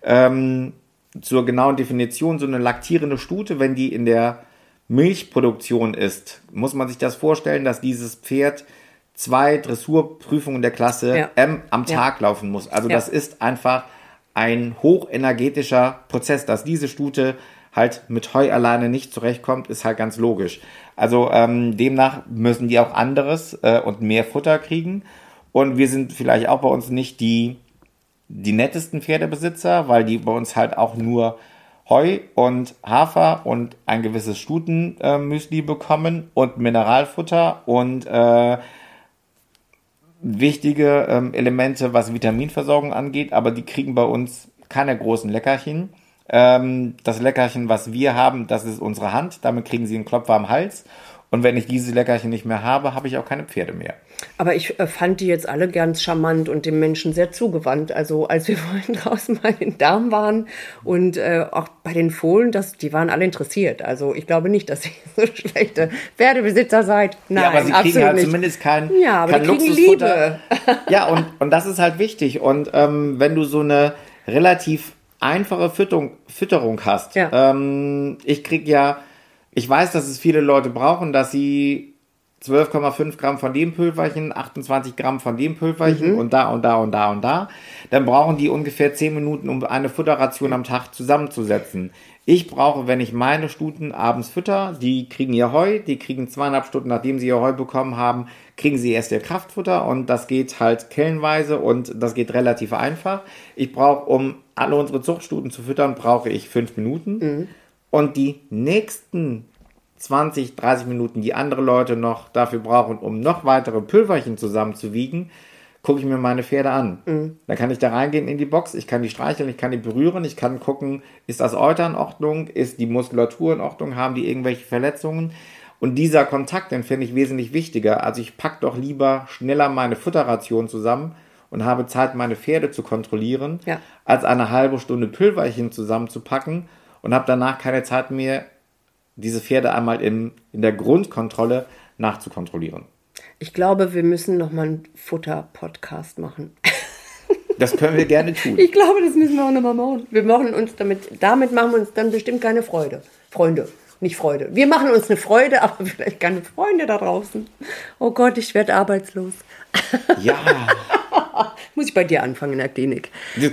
zur genauen Definition, so eine laktierende Stute, wenn die in der Milchproduktion ist, muss man sich das vorstellen, dass dieses Pferd 2 Dressurprüfungen der Klasse M am Tag laufen muss. Also das ist einfach ein hochenergetischer Prozess, dass diese Stute halt mit Heu alleine nicht zurechtkommt, ist halt ganz logisch. Also demnach müssen die auch anderes und mehr Futter kriegen. Und wir sind vielleicht auch bei uns nicht die nettesten Pferdebesitzer, weil die bei uns halt auch nur Heu und Hafer und ein gewisses Stutenmüsli bekommen und Mineralfutter und wichtige Elemente, was Vitaminversorgung angeht, aber die kriegen bei uns keine großen Leckerchen. Das Leckerchen, was wir haben, das ist unsere Hand. Damit kriegen sie einen Klopfer am Hals. Und wenn ich diese Leckerchen nicht mehr habe, habe ich auch keine Pferde mehr. Aber ich fand die jetzt alle ganz charmant und dem Menschen sehr zugewandt. Also als wir vorhin draußen bei den Damen waren und auch bei den Fohlen, die waren alle interessiert. Also ich glaube nicht, dass ihr so schlechte Pferdebesitzer seid. Nein, ja, aber sie kriegen halt nicht. Zumindest kein Luxusfutter. Ja, und das ist halt wichtig. Und wenn du so eine relativ einfache Fütterung hast, ich weiß, dass es viele Leute brauchen, dass sie 12,5 Gramm von dem Pülverchen, 28 Gramm von dem Pülverchen und da und da und da und da. Dann brauchen die ungefähr 10 Minuten, um eine Futterration am Tag zusammenzusetzen. Ich brauche, wenn ich meine Stuten abends fütter, die kriegen ihr Heu, die kriegen 2,5 Stunden, nachdem sie ihr Heu bekommen haben, kriegen sie erst ihr Kraftfutter und das geht halt kellenweise und das geht relativ einfach. Ich brauche, um alle unsere Zuchtstuten zu füttern, brauche ich 5 Minuten. Und die nächsten 20, 30 Minuten, die andere Leute noch dafür brauchen, um noch weitere Pülverchen zusammenzuwiegen, gucke ich mir meine Pferde an. Dann kann ich da reingehen in die Box, ich kann die streicheln, ich kann die berühren, ich kann gucken, ist das Euter in Ordnung, ist die Muskulatur in Ordnung, haben die irgendwelche Verletzungen? Und dieser Kontakt, den finde ich wesentlich wichtiger. Also ich packe doch lieber schneller meine Futterration zusammen und habe Zeit, meine Pferde zu kontrollieren, als eine halbe Stunde Pülverchen zusammenzupacken und habe danach keine Zeit mehr, diese Pferde einmal in der Grundkontrolle nachzukontrollieren. Ich glaube, wir müssen nochmal einen Futter-Podcast machen. Das können wir gerne tun. Ich glaube, das müssen wir auch nochmal machen. Damit machen wir uns dann bestimmt keine Freude. Freunde, nicht Freude. Wir machen uns eine Freude, aber vielleicht keine Freunde da draußen. Oh Gott, ich werde arbeitslos. Ja. Muss ich bei dir anfangen in der Klinik.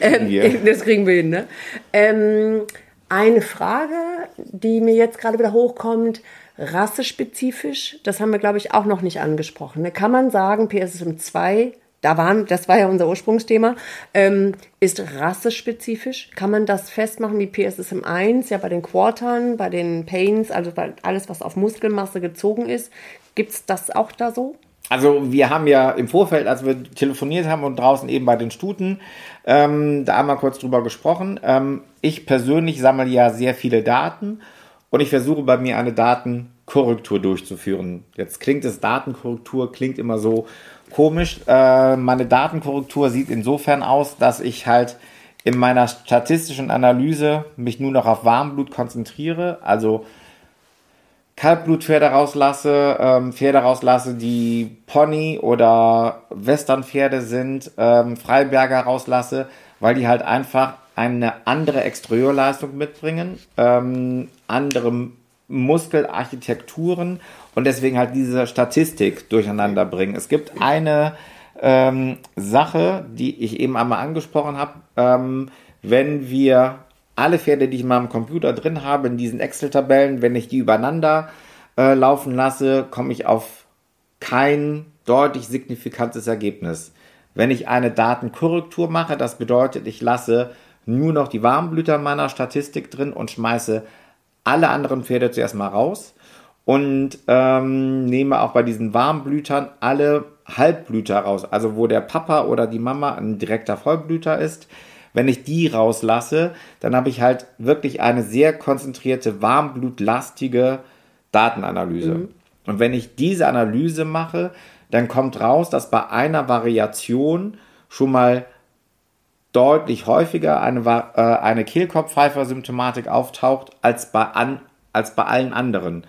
Das kriegen wir hin, ne? Eine Frage, die mir jetzt gerade wieder hochkommt, rassespezifisch, das haben wir, glaube ich, auch noch nicht angesprochen. Ne? Kann man sagen, PSSM 2, das war ja unser Ursprungsthema, ist rassespezifisch? Kann man das festmachen wie PSSM 1, ja bei den Quartern, bei den Pains, also bei alles, was auf Muskelmasse gezogen ist? Gibt es das auch da so? Also wir haben ja im Vorfeld, als wir telefoniert haben und draußen eben bei den Stuten, da einmal kurz drüber gesprochen. Ich persönlich sammle ja sehr viele Daten und ich versuche bei mir eine Datenkorrektur durchzuführen. Jetzt klingt Datenkorrektur immer so komisch. Meine Datenkorrektur sieht insofern aus, dass ich halt in meiner statistischen Analyse mich nur noch auf Warmblut konzentriere, also Kaltblutpferde rauslasse, Pferde rauslasse, die Pony- oder Westernpferde sind, Freiberger rauslasse, weil die halt einfach eine andere Exteriorleistung mitbringen, andere Muskelarchitekturen und deswegen halt diese Statistik durcheinander bringen. Es gibt eine Sache, die ich eben einmal angesprochen habe, wenn wir alle Pferde, die ich in meinem Computer drin habe, in diesen Excel-Tabellen, wenn ich die übereinander laufen lasse, komme ich auf kein deutlich signifikantes Ergebnis. Wenn ich eine Datenkorrektur mache, das bedeutet, ich lasse nur noch die Warmblüter in meiner Statistik drin und schmeiße alle anderen Pferde zuerst mal raus und nehme auch bei diesen Warmblütern alle Halbblüter raus, also wo der Papa oder die Mama ein direkter Vollblüter ist. Wenn ich die rauslasse, dann habe ich halt wirklich eine sehr konzentrierte, warmblutlastige Datenanalyse. Und wenn ich diese Analyse mache, dann kommt raus, dass bei einer Variation schon mal deutlich häufiger eine Kehlkopfpfeifer-Symptomatik auftaucht als bei allen anderen.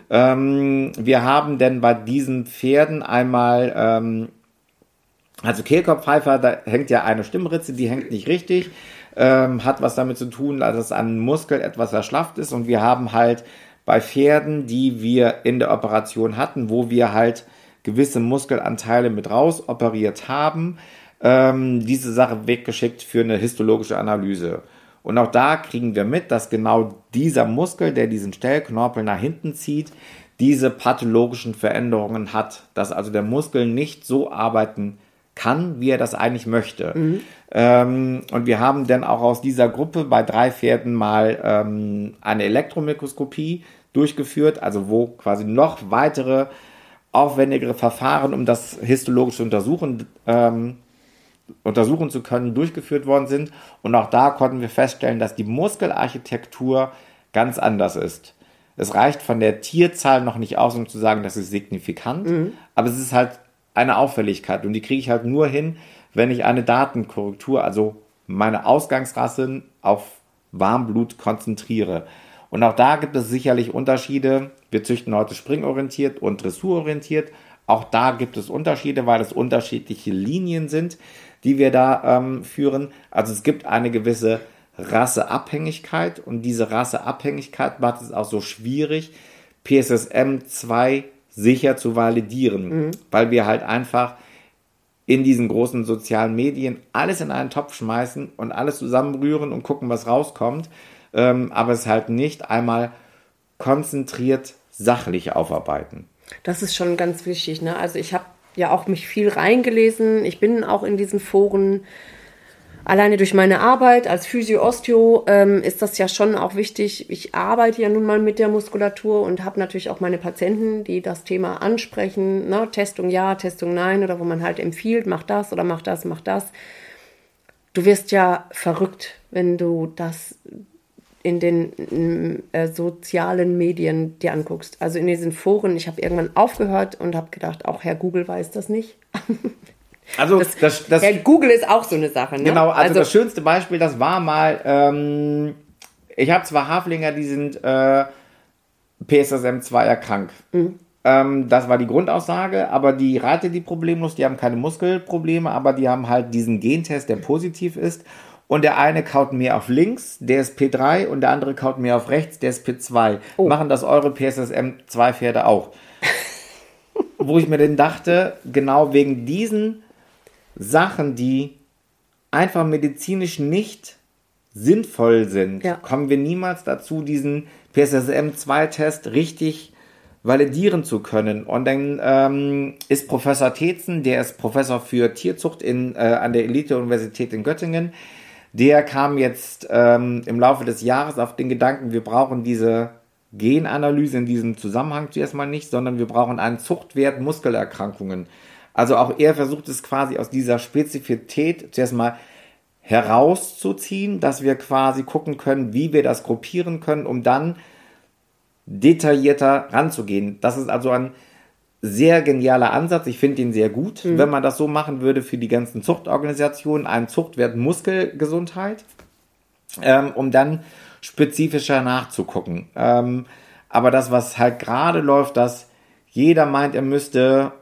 Wir haben denn bei diesen Pferden einmal also Kehlkopfpfeifer, da hängt ja eine Stimmritze, die hängt nicht richtig, hat was damit zu tun, dass ein Muskel etwas erschlafft ist und wir haben halt bei Pferden, die wir in der Operation hatten, wo wir halt gewisse Muskelanteile mit raus operiert haben, diese Sache weggeschickt für eine histologische Analyse. Und auch da kriegen wir mit, dass genau dieser Muskel, der diesen Stellknorpel nach hinten zieht, diese pathologischen Veränderungen hat, dass also der Muskel nicht so arbeiten kann, wie er das eigentlich möchte. Und wir haben dann auch aus dieser Gruppe bei 3 Pferden mal eine Elektromikroskopie durchgeführt, also wo quasi noch weitere aufwendigere Verfahren, um das histologisch zu untersuchen zu können, durchgeführt worden sind. Und auch da konnten wir feststellen, dass die Muskelarchitektur ganz anders ist. Es reicht von der Tierzahl noch nicht aus, um zu sagen, das ist signifikant, aber es ist halt eine Auffälligkeit und die kriege ich halt nur hin, wenn ich eine Datenkorrektur, also meine Ausgangsrassen auf Warmblut konzentriere. Und auch da gibt es sicherlich Unterschiede. Wir züchten heute springorientiert und dressurorientiert. Auch da gibt es Unterschiede, weil es unterschiedliche Linien sind, die wir da führen. Also es gibt eine gewisse Rasseabhängigkeit und diese Rasseabhängigkeit macht es auch so schwierig, PSSM2 sicher zu validieren, weil wir halt einfach in diesen großen sozialen Medien alles in einen Topf schmeißen und alles zusammenrühren und gucken, was rauskommt, aber es halt nicht einmal konzentriert sachlich aufarbeiten. Das ist schon ganz wichtig, ne? Also ich habe ja auch mich viel reingelesen, ich bin auch in diesen Foren. Alleine durch meine Arbeit als Physio-Osteo ist das ja schon auch wichtig. Ich arbeite ja nun mal mit der Muskulatur und habe natürlich auch meine Patienten, die das Thema ansprechen. Ne? Testung ja, Testung nein oder wo man halt empfiehlt, mach das oder mach das, mach das. Du wirst ja verrückt, wenn du das in den sozialen Medien dir anguckst. Also in diesen Foren, ich habe irgendwann aufgehört und habe gedacht, auch Herr Google weiß das nicht. Also Herr Google ist auch so eine Sache, ne? Genau, also das schönste Beispiel, das war mal, ich habe zwar Haflinger, die sind PSSM2 erkrankt. Das war die Grundaussage, aber die Reiter, die problemlos, die haben keine Muskelprobleme, aber die haben halt diesen Gentest, der positiv ist. Und der eine kaut mehr auf links, der ist P3, und der andere kaut mehr auf rechts, der ist P2. Oh. Machen das eure PSSM2-Pferde auch? Wo ich mir denn dachte, genau wegen diesen Sachen, die einfach medizinisch nicht sinnvoll sind, kommen wir niemals dazu, diesen PSSM2-Test richtig validieren zu können. Und dann ist Professor Tetzen, der ist Professor für Tierzucht an der Elite-Universität in Göttingen, der kam jetzt im Laufe des Jahres auf den Gedanken, wir brauchen diese Genanalyse in diesem Zusammenhang zuerst mal nicht, sondern wir brauchen einen Zuchtwert Muskelerkrankungen. Also auch er versucht es quasi aus dieser Spezifität zuerst mal herauszuziehen, dass wir quasi gucken können, wie wir das gruppieren können, um dann detaillierter ranzugehen. Das ist also ein sehr genialer Ansatz. Ich finde ihn sehr gut, wenn man das so machen würde für die ganzen Zuchtorganisationen, einen Zuchtwert Muskelgesundheit, um dann spezifischer nachzugucken. Aber das, was halt gerade läuft, dass jeder meint, er müsste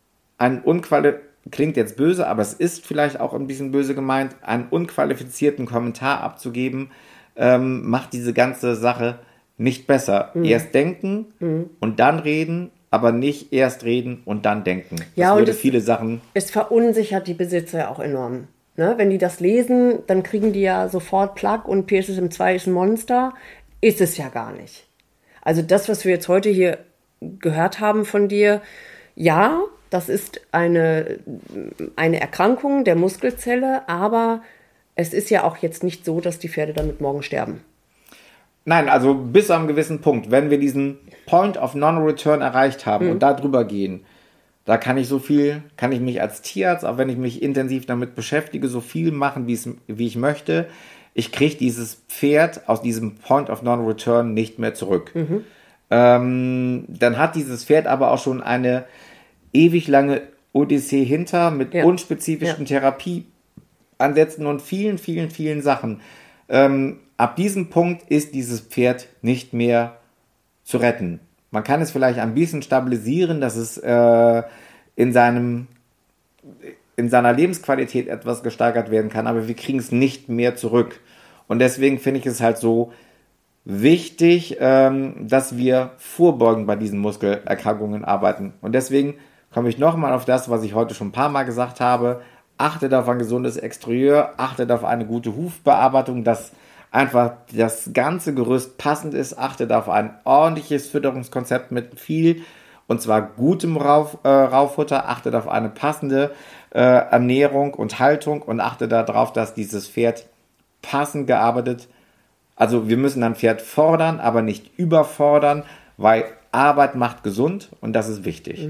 klingt jetzt böse, aber es ist vielleicht auch ein bisschen böse gemeint, einen unqualifizierten Kommentar abzugeben, macht diese ganze Sache nicht besser. Erst denken und dann reden, aber nicht erst reden und dann denken. Ja, das würde viele Sachen... Es verunsichert die Besitzer ja auch enorm. Ne? Wenn die das lesen, dann kriegen die ja sofort Plug und PSSM2 ist ein Monster. Ist es ja gar nicht. Also das, was wir jetzt heute hier gehört haben von dir, ja, das ist eine Erkrankung der Muskelzelle, aber es ist ja auch jetzt nicht so, dass die Pferde damit morgen sterben. Nein, also bis zu einem gewissen Punkt, wenn wir diesen Point of Non-Return erreicht haben und da drüber gehen, da kann ich mich als Tierarzt, auch wenn ich mich intensiv damit beschäftige, so viel machen, wie ich möchte. Ich kriege dieses Pferd aus diesem Point of Non-Return nicht mehr zurück. Dann hat dieses Pferd aber auch schon eine ewig lange Odyssee hinter mit unspezifischen Therapieansätzen und vielen, vielen, vielen Sachen. Ab diesem Punkt ist dieses Pferd nicht mehr zu retten. Man kann es vielleicht ein bisschen stabilisieren, dass es in seiner Lebensqualität etwas gesteigert werden kann, aber wir kriegen es nicht mehr zurück. Und deswegen finde ich es halt so wichtig, dass wir vorbeugend bei diesen Muskelerkrankungen arbeiten. Und deswegen komme ich nochmal auf das, was ich heute schon ein paar Mal gesagt habe. Achtet auf ein gesundes Exterieur, achtet auf eine gute Hufbearbeitung, dass einfach das ganze Gerüst passend ist, achtet auf ein ordentliches Fütterungskonzept mit viel, und zwar gutem Rauffutter, achtet auf eine passende Ernährung und Haltung und achte darauf, dass dieses Pferd passend gearbeitet, also wir müssen ein Pferd fordern, aber nicht überfordern, weil Arbeit macht gesund und das ist wichtig.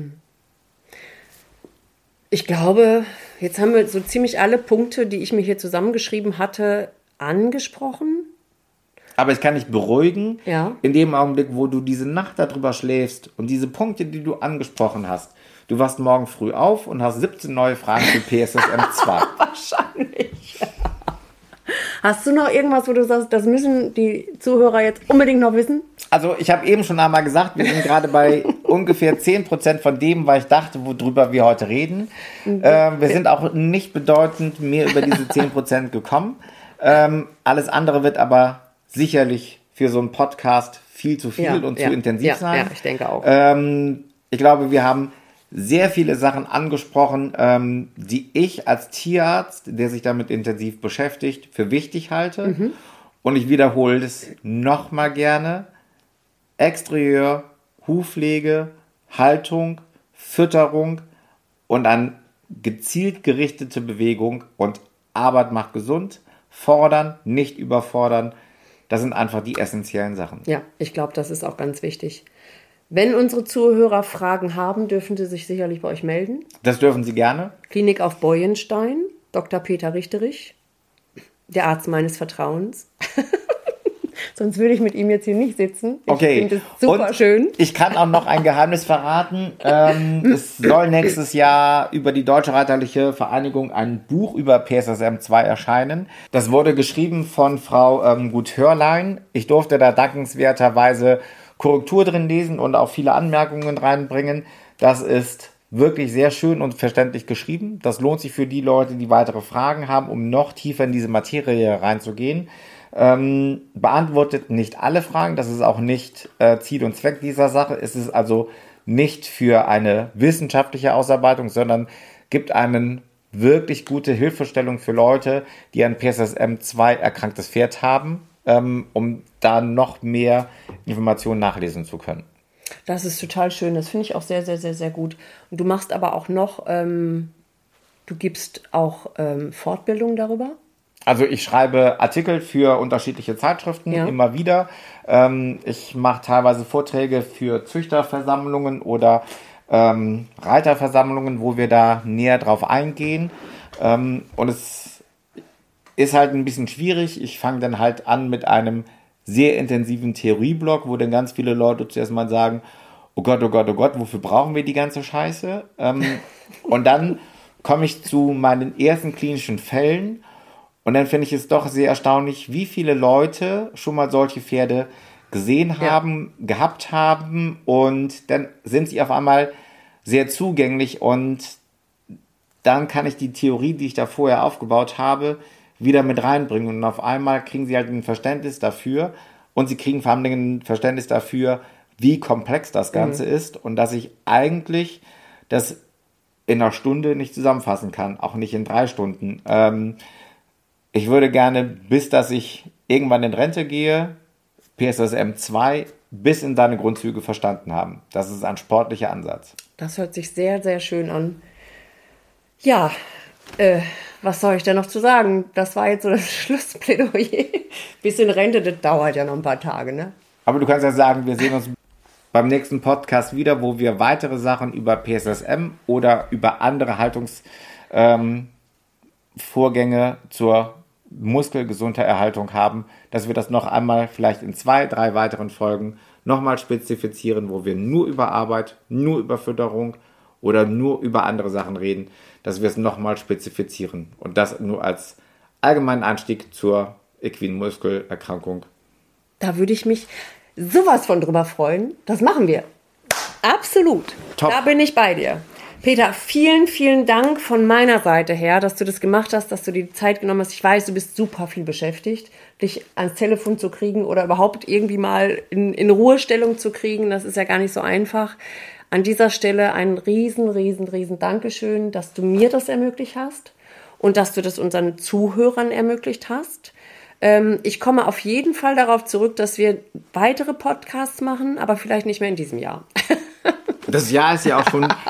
Ich glaube, jetzt haben wir so ziemlich alle Punkte, die ich mir hier zusammengeschrieben hatte, angesprochen. Aber ich kann dich beruhigen, Ja. in dem Augenblick, wo du diese Nacht darüber schläfst und diese Punkte, die du angesprochen hast, du wachst morgen früh auf und hast 17 neue Fragen für PSSM 2. Wahrscheinlich. Hast du noch irgendwas, wo du sagst, das müssen die Zuhörer jetzt unbedingt noch wissen? Also ich habe eben schon einmal gesagt, wir sind gerade bei ungefähr 10% von dem, was ich dachte, worüber wir heute reden. Wir sind auch nicht bedeutend mehr über diese 10% gekommen. Alles andere wird aber sicherlich für so einen Podcast viel zu viel und zu intensiv sein. Ja, ich denke auch. Ich glaube, wir haben sehr viele Sachen angesprochen, die ich als Tierarzt, der sich damit intensiv beschäftigt, für wichtig halte. Und ich wiederhole das nochmal gerne. Exterieur, Hufpflege, Haltung, Fütterung und an gezielt gerichtete Bewegung und Arbeit macht gesund. Fordern, nicht überfordern. Das sind einfach die essentiellen Sachen. Ja, ich glaube, das ist auch ganz wichtig. Wenn unsere Zuhörer Fragen haben, dürfen sie sich sicherlich bei euch melden. Das dürfen sie gerne. Klinik auf Beuenstein, Dr. Peter Richterich, der Arzt meines Vertrauens. Sonst würde ich mit ihm jetzt hier nicht sitzen. Ich finde es super schön. Ich kann auch noch ein Geheimnis verraten. Es soll nächstes Jahr über die Deutsche Reiterliche Vereinigung ein Buch über PSSM 2 erscheinen. Das wurde geschrieben von Frau Guthörlein. Ich durfte da dankenswerterweise Korrektur drin lesen und auch viele Anmerkungen reinbringen. Das ist wirklich sehr schön und verständlich geschrieben. Das lohnt sich für die Leute, die weitere Fragen haben, um noch tiefer in diese Materie reinzugehen. Beantwortet nicht alle Fragen. Das ist auch nicht Ziel und Zweck dieser Sache. Es ist also nicht für eine wissenschaftliche Ausarbeitung, sondern gibt einen wirklich gute Hilfestellung für Leute, die ein PSSM 2 erkranktes Pferd haben, um da noch mehr Informationen nachlesen zu können. Das ist total schön. Das finde ich auch sehr, sehr, sehr, sehr gut. Und du machst aber auch noch, du gibst auch Fortbildung darüber? Also ich schreibe Artikel für unterschiedliche Zeitschriften immer wieder. Ich mache teilweise Vorträge für Züchterversammlungen oder Reiterversammlungen, wo wir da näher drauf eingehen. Und es ist halt ein bisschen schwierig. Ich fange dann halt an mit einem sehr intensiven Theorieblock, wo dann ganz viele Leute zuerst mal sagen, oh Gott, wofür brauchen wir die ganze Scheiße? Und dann komme ich zu meinen ersten klinischen Fällen. Und dann finde ich es doch sehr erstaunlich, wie viele Leute schon mal solche Pferde gesehen haben, gehabt haben und dann sind sie auf einmal sehr zugänglich und dann kann ich die Theorie, die ich da vorher aufgebaut habe, wieder mit reinbringen und auf einmal kriegen sie halt ein Verständnis dafür und sie kriegen vor allem ein Verständnis dafür, wie komplex das Ganze ist und dass ich eigentlich das in einer Stunde nicht zusammenfassen kann, auch nicht in 3 Stunden. Ich würde gerne, bis dass ich irgendwann in Rente gehe, PSSM 2 bis in seine Grundzüge verstanden haben. Das ist ein sportlicher Ansatz. Das hört sich sehr, sehr schön an. Ja, was soll ich da noch zu sagen? Das war jetzt so das Schlussplädoyer. Bis in Rente, das dauert ja noch ein paar Tage, ne? Aber du kannst ja sagen, wir sehen uns beim nächsten Podcast wieder, wo wir weitere Sachen über PSSM oder über andere Haltungsvorgänge zur Muskelgesundheitserhaltung haben, dass wir das noch einmal vielleicht in 2, 3 weiteren Folgen nochmal spezifizieren, wo wir nur über Arbeit, nur über Fütterung oder nur über andere Sachen reden, dass wir es nochmal spezifizieren und das nur als allgemeinen Einstieg zur equinen Muskelerkrankung. Da würde ich mich sowas von drüber freuen. Das machen wir. Absolut. Top. Da bin ich bei dir. Peter, vielen, vielen Dank von meiner Seite her, dass du das gemacht hast, dass du dir die Zeit genommen hast. Ich weiß, du bist super viel beschäftigt, dich ans Telefon zu kriegen oder überhaupt irgendwie mal in Ruhestellung zu kriegen. Das ist ja gar nicht so einfach. An dieser Stelle ein riesen Dankeschön, dass du mir das ermöglicht hast und dass du das unseren Zuhörern ermöglicht hast. Ich komme auf jeden Fall darauf zurück, dass wir weitere Podcasts machen, aber vielleicht nicht mehr in diesem Jahr. Das Jahr ist ja auch schon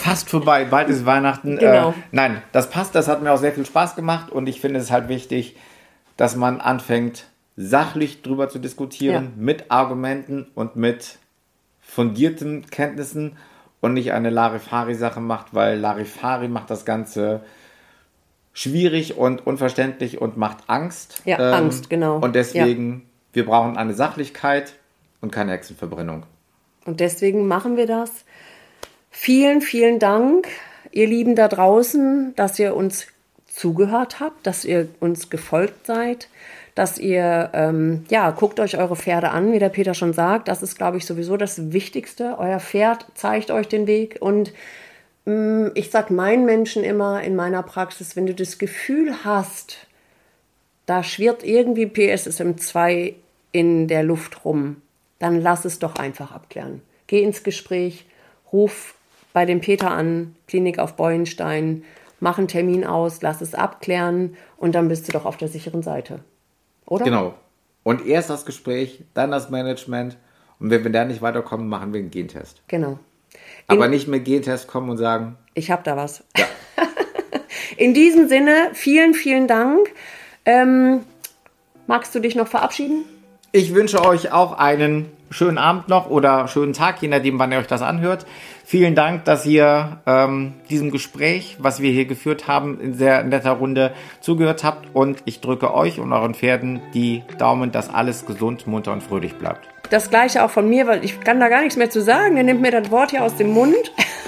fast vorbei. Bald ist Weihnachten. Genau. Nein, das passt. Das hat mir auch sehr viel Spaß gemacht. Und ich finde es halt wichtig, dass man anfängt, sachlich drüber zu diskutieren, mit Argumenten und mit fundierten Kenntnissen und nicht eine Larifari-Sache macht, weil Larifari macht das Ganze schwierig und unverständlich und macht Angst. Ja, Angst, genau. Und deswegen, wir brauchen eine Sachlichkeit und keine Hexenverbrennung. Und deswegen machen wir das. Vielen, vielen Dank, ihr Lieben da draußen, dass ihr uns zugehört habt, dass ihr uns gefolgt seid, dass ihr, guckt euch eure Pferde an, wie der Peter schon sagt. Das ist, glaube ich, sowieso das Wichtigste. Euer Pferd zeigt euch den Weg. Und ich sage meinen Menschen immer in meiner Praxis, wenn du das Gefühl hast, da schwirrt irgendwie PSSM 2 in der Luft rum, dann lass es doch einfach abklären. Geh ins Gespräch, ruf bei dem Peter an, Klinik auf Beuenstein, mach einen Termin aus, lass es abklären und dann bist du doch auf der sicheren Seite. Oder? Genau. Und erst das Gespräch, dann das Management. Und wenn wir da nicht weiterkommen, machen wir einen Gentest. Genau. Aber nicht mit Gentest kommen und sagen, ich habe da was. Ja. In diesem Sinne, vielen, vielen Dank. Magst du dich noch verabschieden? Ich wünsche euch auch einen schönen Abend noch oder schönen Tag, je nachdem, wann ihr euch das anhört. Vielen Dank, dass ihr diesem Gespräch, was wir hier geführt haben, in sehr netter Runde zugehört habt. Und ich drücke euch und euren Pferden die Daumen, dass alles gesund, munter und fröhlich bleibt. Das Gleiche auch von mir, weil ich kann da gar nichts mehr zu sagen. Ihr nehmt mir das Wort hier aus dem Mund.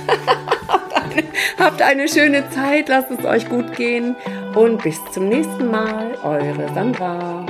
Habt eine schöne Zeit, lasst es euch gut gehen und bis zum nächsten Mal. Eure Sandra.